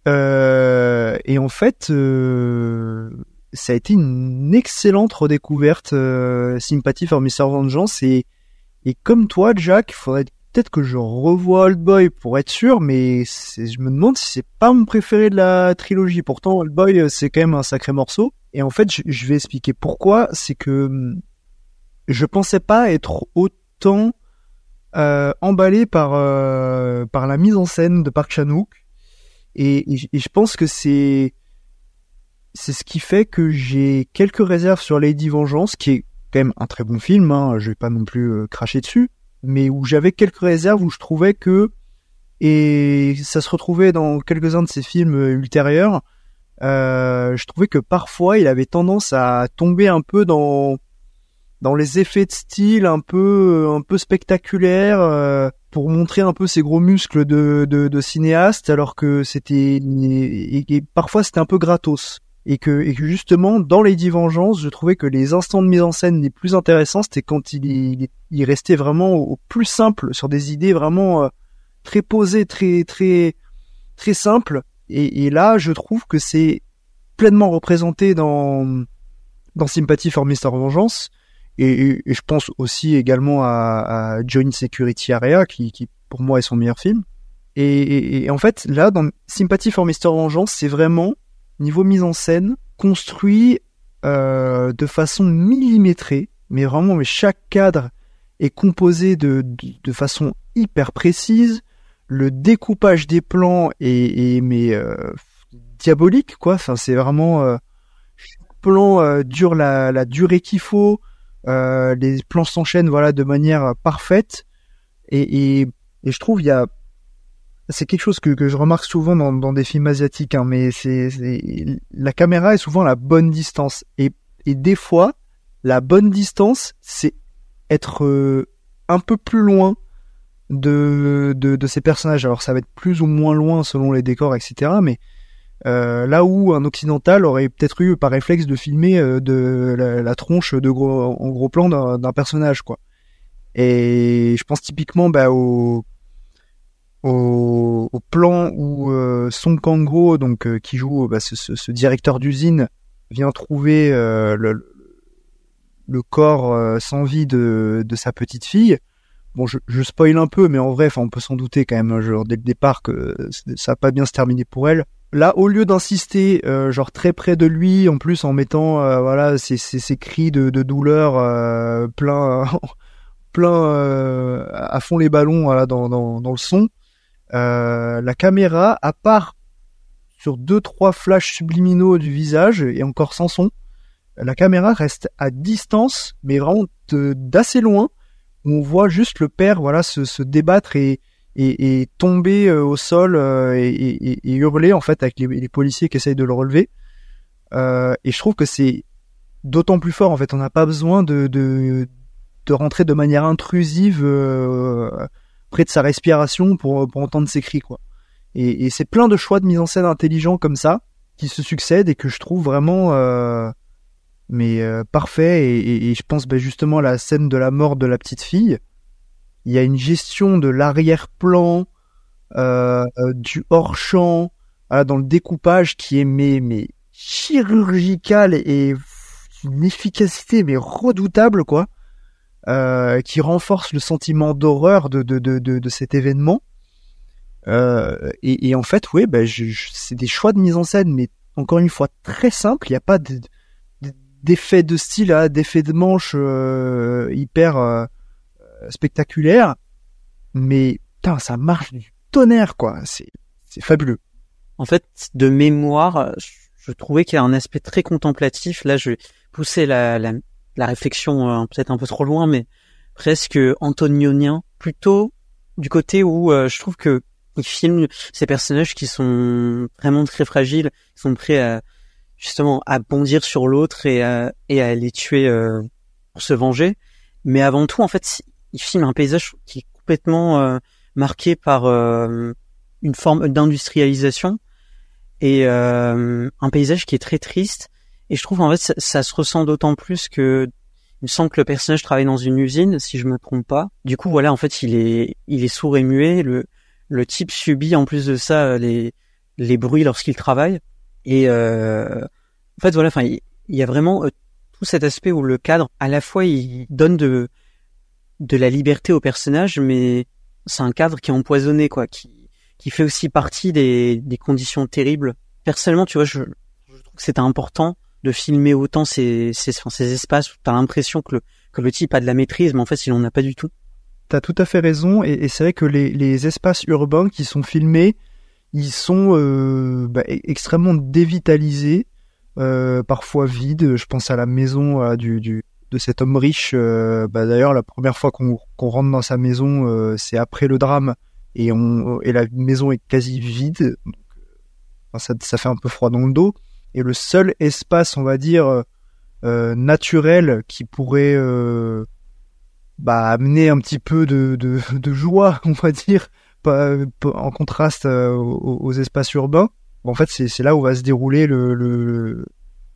Speaker 4: euh, et en fait, euh, ça a été une excellente redécouverte, euh, Sympathy for mister Vengeance. Et, et comme toi, Jack, il faudrait peut-être que je revoie Oldboy pour être sûr, mais c'est, je me demande si c'est pas mon préféré de la trilogie. Pourtant, Oldboy, c'est quand même un sacré morceau. Et en fait, je, je vais expliquer pourquoi. C'est que je pensais pas être autant euh, emballé par euh, par la mise en scène de Park Chan-wook. Et, et, et je pense que c'est c'est ce qui fait que j'ai quelques réserves sur Lady Vengeance, qui est quand même un très bon film. Hein, je vais pas non plus euh, cracher dessus, mais où j'avais quelques réserves, où je trouvais que, et ça se retrouvait dans quelques-uns de ses films ultérieurs, euh, je trouvais que parfois il avait tendance à tomber un peu dans dans les effets de style un peu un peu spectaculaires euh, pour montrer un peu ses gros muscles de de, de cinéaste, alors que c'était et, et parfois c'était un peu gratos. Et que, et que justement, dans Lady Vengeance, je trouvais que les instants de mise en scène les plus intéressants, c'était quand il, il, il restait vraiment au, au plus simple, sur des idées vraiment euh, très posées, très très très simples. Et, et là, je trouve que c'est pleinement représenté dans dans Sympathy for mister Vengeance. Et, et, et je pense aussi également à, à Joint Security Area, qui, qui pour moi est son meilleur film. Et, et, et en fait, là, dans Sympathy for mister Vengeance, c'est vraiment niveau mise en scène, construit euh, de façon millimétrée, mais vraiment, mais chaque cadre est composé de, de, de façon hyper précise. Le découpage des plans est, est mais euh, diabolique, quoi. Enfin, c'est vraiment euh, chaque plan euh, dure la, la durée qu'il faut. Euh, les plans s'enchaînent, voilà, de manière parfaite. Et, et, et je trouve il y a c'est quelque chose que, que je remarque souvent dans, dans des films asiatiques, hein, mais c'est, c'est la caméra est souvent à la bonne distance, et, et des fois la bonne distance c'est être euh, un peu plus loin de, de de ces personnages. Alors ça va être plus ou moins loin selon les décors, et cetera. Mais euh, là où un occidental aurait peut-être eu par réflexe de filmer euh, de la, la tronche de gros en gros plan d'un, d'un personnage, quoi. Et je pense typiquement bah au Au, au plan où euh, Song Kang-ho, donc euh, qui joue bah, ce, ce, ce directeur d'usine, vient trouver euh, le, le corps euh, sans vie de, de sa petite fille. Bon, je, je spoil un peu, mais en vrai, enfin, on peut s'en douter quand même, genre dès le départ que ça a pas bien se terminer pour elle. Là, au lieu d'insister, euh, genre très près de lui, en plus en mettant, euh, voilà, ces, ces, ces cris de, de douleur euh, plein, plein euh, à fond les ballons, voilà, dans, dans, dans le son. euh, la caméra, à part sur deux trois flashs subliminaux du visage et encore sans son, la caméra reste à distance, mais vraiment de, d'assez loin, où on voit juste le père, voilà, se, se débattre et, et, et tomber euh, au sol euh, et, et, et hurler en fait avec les, les policiers qui essayent de le relever. Euh, et je trouve que c'est d'autant plus fort en fait. On n'a pas besoin de, de de rentrer de manière intrusive euh, près de sa respiration pour pour entendre ses cris, quoi. Et, et c'est plein de choix de mise en scène intelligents comme ça qui se succèdent et que je trouve vraiment euh, mais euh, parfait. Et, et, et je pense ben, justement à la scène de la mort de la petite fille. Il y a une gestion de l'arrière-plan, euh, euh, du hors-champ, voilà, dans le découpage qui est mais mais chirurgical et une efficacité mais redoutable, quoi, euh, qui renforce le sentiment d'horreur de de de de, de cet événement. Euh, et, et en fait, ouais, ben je, je, c'est des choix de mise en scène, mais encore une fois très simples. Il n'y a pas de, de, d'effet de style, hein, d'effet de manche euh, hyper euh, spectaculaire, mais putain, ça marche du tonnerre, quoi. C'est c'est fabuleux.
Speaker 5: En fait, de mémoire, je, je trouvais qu'il y a un aspect très contemplatif. Là, je vais pousser la la, la réflexion euh, peut-être un peu trop loin, mais presque antonionien, plutôt du côté où euh, je trouve que il filme ces personnages qui sont vraiment très fragiles, qui sont prêts à justement à bondir sur l'autre et à, et à les tuer euh, pour se venger. Mais avant tout, en fait, il filme un paysage qui est complètement euh, marqué par euh, une forme d'industrialisation et euh, un paysage qui est très triste. Et je trouve en fait ça, ça se ressent d'autant plus que il me semble que le personnage travaille dans une usine, si je me trompe pas. Du coup, voilà, en fait, il est il est sourd et muet. Le Le type subit en plus de ça les les bruits lorsqu'il travaille et euh, en fait voilà, enfin il, il y a vraiment euh, tout cet aspect où le cadre à la fois il donne de de la liberté au personnage, mais c'est un cadre qui est empoisonné, quoi, qui qui fait aussi partie des des conditions terribles. Personnellement, tu vois, je, je trouve que c'était important de filmer autant ces ces enfin, ces espaces où t'as l'impression que le que le type a de la maîtrise, mais en fait il en a pas du tout.
Speaker 4: T'as tout à fait raison, et, et c'est vrai que les, les espaces urbains qui sont filmés, ils sont euh, bah, extrêmement dévitalisés, euh, parfois vides. Je pense à la maison euh, du, du de cet homme riche. Euh, bah, d'ailleurs, la première fois qu'on, qu'on rentre dans sa maison, euh, c'est après le drame, et, on, et la maison est quasi vide. Donc, enfin, ça, ça fait un peu froid dans le dos. Et le seul espace, on va dire, euh, naturel qui pourrait... Euh, bah amener un petit peu de de, de joie, on va dire, pas, pas, en contraste euh, aux, aux espaces urbains. En fait, c'est c'est là où va se dérouler le, le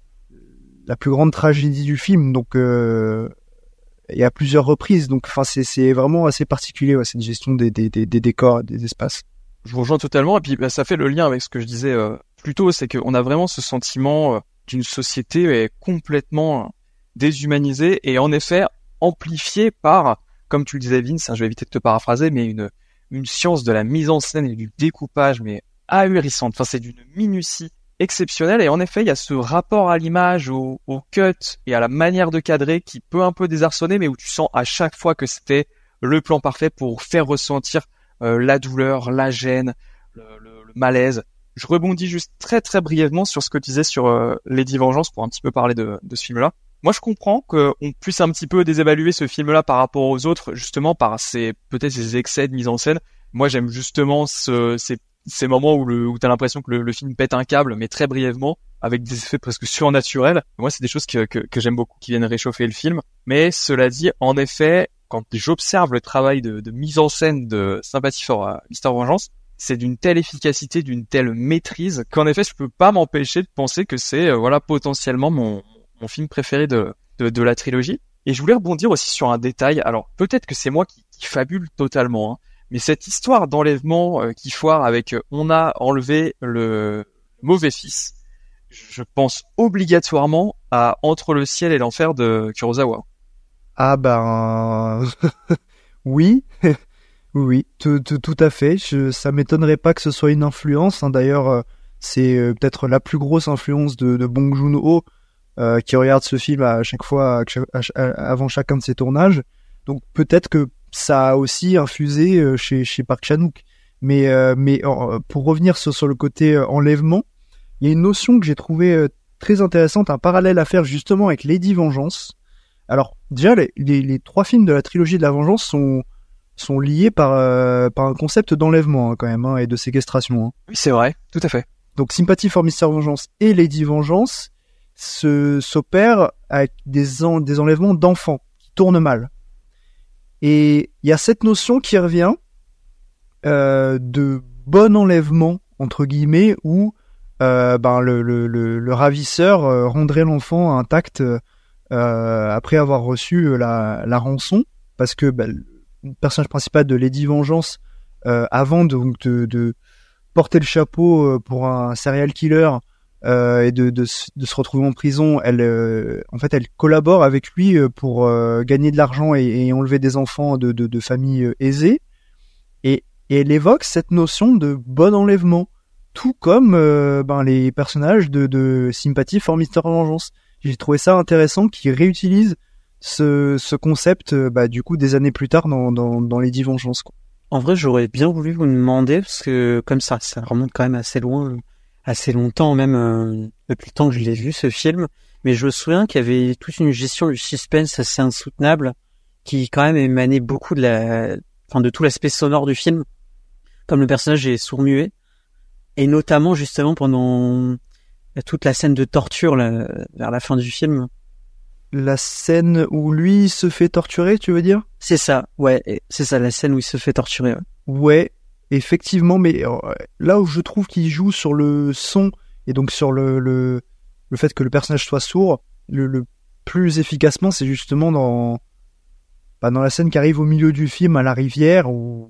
Speaker 4: la plus grande tragédie du film. Donc euh, et à plusieurs reprises. Donc enfin c'est c'est vraiment assez particulier, ouais, cette gestion des des des, des décors, des espaces.
Speaker 3: Je vous rejoins totalement, et puis bah, ça fait le lien avec ce que je disais euh, plus tôt, c'est qu'on a vraiment ce sentiment euh, d'une société euh, complètement déshumanisée et en effet amplifié par, comme tu le disais Vince, hein, je vais éviter de te paraphraser, mais une une science de la mise en scène et du découpage mais ahurissante. Enfin, c'est d'une minutie exceptionnelle, et en effet, il y a ce rapport à l'image, au, au cut et à la manière de cadrer qui peut un peu désarçonner, mais où tu sens à chaque fois que c'était le plan parfait pour faire ressentir euh, la douleur, la gêne, le, le, le malaise. Je rebondis juste très très brièvement sur ce que tu disais sur euh, Lady Vengeance pour un petit peu parler de, de ce film-là. Moi, je comprends qu'on puisse un petit peu désévaluer ce film-là par rapport aux autres, justement par ces peut-être ces excès de mise en scène. Moi, j'aime justement ce, ces, ces moments où, le, où t'as l'impression que le, le film pète un câble, mais très brièvement, avec des effets presque surnaturels. Moi, c'est des choses que, que, que j'aime beaucoup, qui viennent réchauffer le film. Mais cela dit, en effet, quand j'observe le travail de, de mise en scène de Sympathy for mister Vengeance, c'est d'une telle efficacité, d'une telle maîtrise, qu'en effet, je peux pas m'empêcher de penser que c'est, euh, voilà, potentiellement mon mon film préféré de, de de la trilogie. Et je voulais rebondir aussi sur un détail. Alors peut-être que c'est moi qui, qui fabule totalement, hein, mais cette histoire d'enlèvement euh, qui foire avec euh, on a enlevé le mauvais fils, je pense obligatoirement à Entre le ciel et l'enfer de Kurosawa.
Speaker 4: Ah ben oui, oui, tout, tout, tout à fait. Je, ça m'étonnerait pas que ce soit une influence. Hein. D'ailleurs, euh, c'est euh, peut-être la plus grosse influence de, de Bong Joon-ho. Euh, qui regarde ce film à chaque fois, à, à, avant chacun de ses tournages. Donc peut-être que ça a aussi infusé euh, chez, chez Park Chan-wook. Mais, euh, mais euh, pour revenir sur, sur le côté euh, enlèvement, il y a une notion que j'ai trouvée euh, très intéressante, un parallèle à faire justement avec Lady Vengeance. Alors déjà, les, les, les trois films de la trilogie de la Vengeance sont sont liés par euh, par un concept d'enlèvement hein, quand même hein, et de séquestration. Hein.
Speaker 3: Oui, c'est vrai, tout à fait.
Speaker 4: Donc Sympathy for mister Vengeance et Lady Vengeance se s'opèrent avec des en, des enlèvements d'enfants qui tournent mal. Et il y a cette notion qui revient euh, de bon enlèvement entre guillemets où euh, ben le le le, le ravisseur euh, rendrait l'enfant intact euh, après avoir reçu la la rançon parce que ben, le personnage principal de Lady Vengeance euh, avant de, de de porter le chapeau pour un serial killer euh, et de, de de se retrouver en prison, elle euh, en fait elle collabore avec lui pour euh, gagner de l'argent et, et enlever des enfants de de, de familles aisées et et elle évoque cette notion de bon enlèvement, tout comme euh, ben les personnages de de Sympathy for mister Vengeance. J'ai trouvé ça intéressant qu'ils réutilisent ce ce concept bah du coup des années plus tard dans dans dans Lady Vengeance quoi.
Speaker 5: En vrai, j'aurais bien voulu vous demander parce que comme ça ça remonte quand même assez loin, assez longtemps même euh, depuis le temps que je l'ai vu ce film, mais je me souviens qu'il y avait toute une gestion du suspense assez insoutenable qui quand même émanait beaucoup de la enfin de tout l'aspect sonore du film. Comme le personnage est sourd-muet et notamment justement pendant toute la scène de torture là, vers la fin du film.
Speaker 4: La scène où lui se fait torturer, tu veux dire?
Speaker 5: C'est ça, ouais, c'est ça, la scène où il se fait torturer. Ouais,
Speaker 4: ouais effectivement, mais euh, là où je trouve qu'il joue sur le son et donc sur le le, le fait que le personnage soit sourd, le, le plus efficacement, c'est justement dans bah, dans la scène qui arrive au milieu du film à la rivière où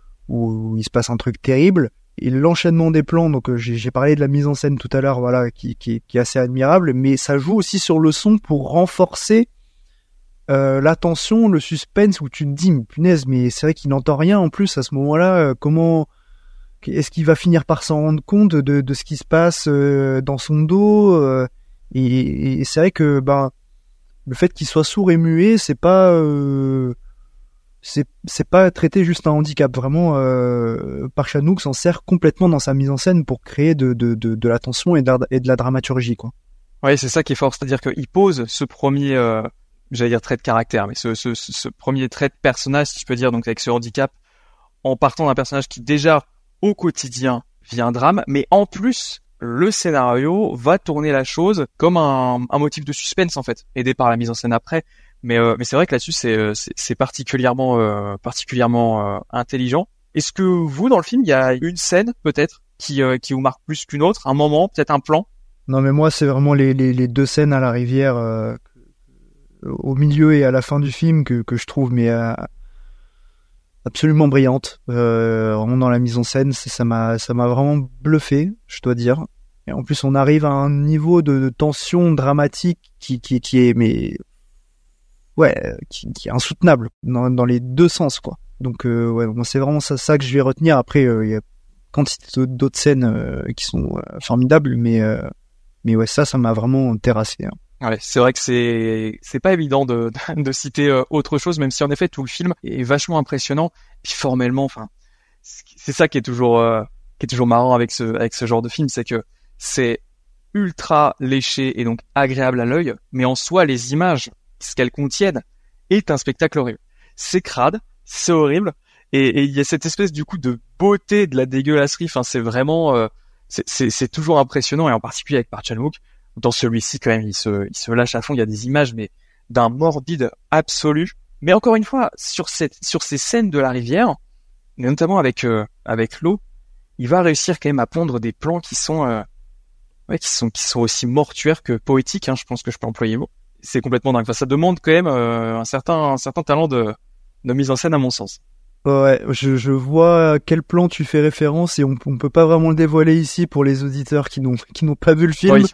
Speaker 4: où il se passe un truc terrible. Et l'enchaînement des plans, donc euh, j'ai, j'ai parlé de la mise en scène tout à l'heure, voilà, qui, qui, qui est assez admirable, mais ça joue aussi sur le son pour renforcer euh, la tension, le suspense, où tu te dis, mais punaise, mais c'est vrai qu'il n'entend rien en plus à ce moment-là. Euh, comment est-ce qu'il va finir par s'en rendre compte de, de ce qui se passe euh, dans son dos euh, et, et c'est vrai que ben le fait qu'il soit sourd et muet, c'est pas euh, c'est c'est pas traiter juste un handicap, vraiment euh, Park s'en sert complètement dans sa mise en scène pour créer de de de, de la tension et de la, et de la dramaturgie quoi.
Speaker 3: Ouais, c'est ça qui est fort, c'est-à-dire qu'il pose ce premier euh, j'allais dire trait de caractère, mais ce ce ce premier trait de personnage, si je peux dire, donc avec ce handicap, en partant d'un personnage qui déjà au quotidien vit un drame, mais en plus le scénario va tourner la chose comme un un motif de suspense en fait, aidé par la mise en scène après. Mais euh, mais c'est vrai que là-dessus c'est c'est, c'est particulièrement euh, particulièrement euh, intelligent. Est-ce que vous dans le film il y a une scène peut-être qui euh, qui vous marque plus qu'une autre, un moment, peut-être un plan?
Speaker 4: Non mais moi c'est vraiment les les les deux scènes à la rivière euh, au milieu et à la fin du film que que je trouve mais euh, absolument brillantes. Euh, vraiment dans la mise en scène, c'est, ça m'a ça m'a vraiment bluffé, je dois dire. Et en plus on arrive à un niveau de, de tension dramatique qui qui qui est mais ouais, qui, qui est insoutenable dans, dans les deux sens quoi. Donc euh, ouais, moi c'est vraiment ça, ça que je vais retenir. Après il euh, y a quantité d'autres scènes euh, qui sont euh, formidables, mais euh, mais ouais ça ça m'a vraiment terrassé. Hein.
Speaker 3: Ouais, c'est vrai que c'est c'est pas évident de de, de citer euh, autre chose, même si en effet tout le film est vachement impressionnant. Puis formellement, enfin c'est ça qui est toujours euh, qui est toujours marrant avec ce avec ce genre de film, c'est que c'est ultra léché et donc agréable à l'œil, mais en soi les images, ce qu'elles contiennent, est un spectacle horrible. C'est crade, c'est horrible, et il y a cette espèce du coup de beauté de la dégueulasserie. Enfin, c'est vraiment, euh, c'est, c'est, c'est toujours impressionnant, et en particulier avec Park Chan-wook. Dans celui-ci, quand même, il se, il se lâche à fond. Il y a des images, mais d'un morbide absolu. Mais encore une fois, sur cette, sur ces scènes de la rivière, notamment avec, euh, avec l'eau, il va réussir quand même à pondre des plans qui sont, euh, ouais, qui sont, qui sont aussi mortuaires que poétiques. Hein, je pense que je peux employer le mot. C'est complètement dingue. Enfin, ça demande quand même euh, un certain un certain talent de de mise en scène à mon sens.
Speaker 4: Ouais, je je vois à quel plan tu fais référence et on on peut pas vraiment le dévoiler ici pour les auditeurs qui n'ont qui n'ont pas vu le film. Oui.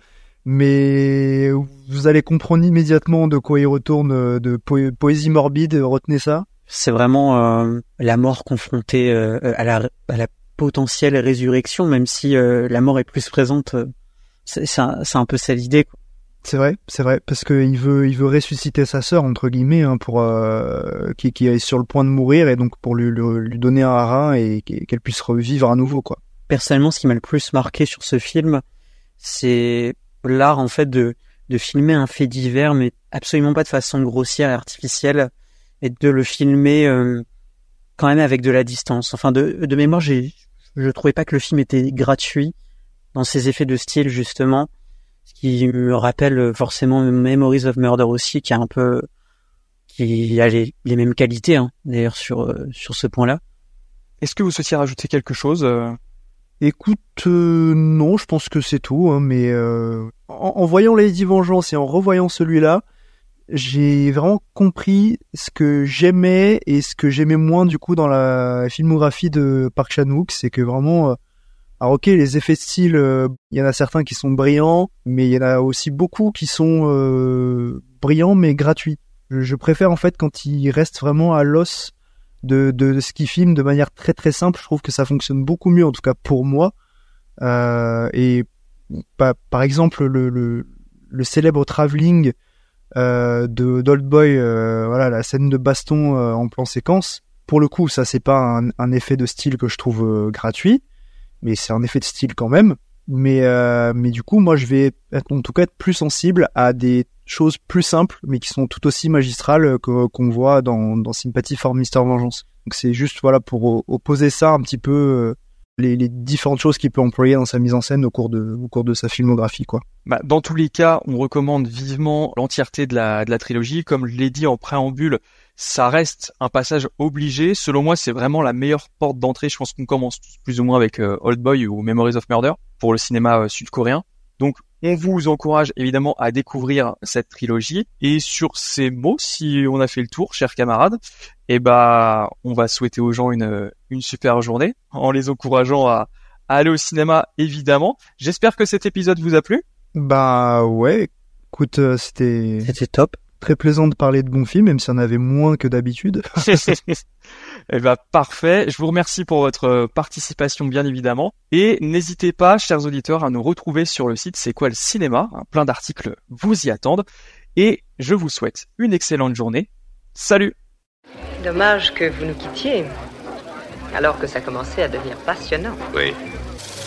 Speaker 4: Mais vous allez comprendre immédiatement de quoi il retourne, de po- poésie morbide, retenez ça.
Speaker 5: C'est vraiment euh, la mort confrontée euh, à la à la potentielle résurrection, même si euh, la mort est plus présente. Euh, c'est c'est un, c'est un peu ça l'idée quoi.
Speaker 4: C'est vrai, c'est vrai, parce que il veut, il veut ressusciter sa sœur entre guillemets, hein, pour euh, qui, qui est sur le point de mourir, et donc pour lui, lui, lui donner un rein et qu'elle puisse revivre à nouveau, quoi.
Speaker 5: Personnellement, ce qui m'a le plus marqué sur ce film, c'est l'art en fait de de filmer un fait divers, mais absolument pas de façon grossière et artificielle, et de le filmer euh, quand même avec de la distance. Enfin, de de mémoire, j'ai je trouvais pas que le film était gratuit dans ses effets de style, justement. Ce qui me rappelle forcément Memories of Murder aussi, qui a un peu, qui a les, les mêmes qualités, hein, d'ailleurs, sur, euh, sur ce point-là.
Speaker 3: Est-ce que vous souhaitiez rajouter quelque chose euh...
Speaker 4: Écoute, euh, non, je pense que c'est tout, hein, mais euh, en, en voyant Lady Vengeance et en revoyant celui-là, j'ai vraiment compris ce que j'aimais et ce que j'aimais moins, du coup, dans la filmographie de Park Chan-wook. C'est que vraiment... Euh, Alors ok, les effets de style, il euh, y en a certains qui sont brillants, mais il y en a aussi beaucoup qui sont euh, brillants mais gratuits. Je, je préfère en fait quand ils restent vraiment à l'os de, de, de ce qu'ils filment de manière très très simple. Je trouve que ça fonctionne beaucoup mieux, en tout cas pour moi. Euh, et bah, par exemple le, le, le célèbre travelling euh, de d'Oldboy, euh, voilà, la scène de baston euh, en plan séquence. Pour le coup, ça c'est pas un, un effet de style que je trouve euh, gratuit. Mais c'est un effet de style quand même. Mais euh, mais du coup, moi, je vais être, en tout cas être plus sensible à des choses plus simples, mais qui sont tout aussi magistrales que, qu'on voit dans, dans Sympathy for mister Vengeance. Donc c'est juste voilà pour opposer ça un petit peu euh, les, les différentes choses qu'il peut employer dans sa mise en scène au cours de au cours de sa filmographie, quoi.
Speaker 3: Bah, dans tous les cas, on recommande vivement l'entièreté de la de la trilogie. Comme je l'ai dit en préambule, ça reste un passage obligé. Selon moi, c'est vraiment la meilleure porte d'entrée. Je pense qu'on commence tous plus ou moins avec euh, Oldboy ou Memories of Murder pour le cinéma euh, sud-coréen. Donc, on vous encourage évidemment à découvrir cette trilogie. Et sur ces mots, si on a fait le tour, chers camarades, eh bah, on va souhaiter aux gens une une super journée en les encourageant à, à aller au cinéma, évidemment. J'espère que cet épisode vous a plu.
Speaker 4: Bah ouais, écoute, euh, c'était
Speaker 5: C'était top.
Speaker 4: Très plaisant de parler de bons films, même si on avait moins que d'habitude.
Speaker 3: Eh ben, parfait. Je vous remercie pour votre participation, bien évidemment. Et n'hésitez pas, chers auditeurs, à nous retrouver sur le site C'est quoi le cinéma. Plein d'articles vous y attendent. Et je vous souhaite une excellente journée. Salut!
Speaker 9: Dommage que vous nous quittiez, alors que ça commençait à devenir passionnant.
Speaker 7: Oui.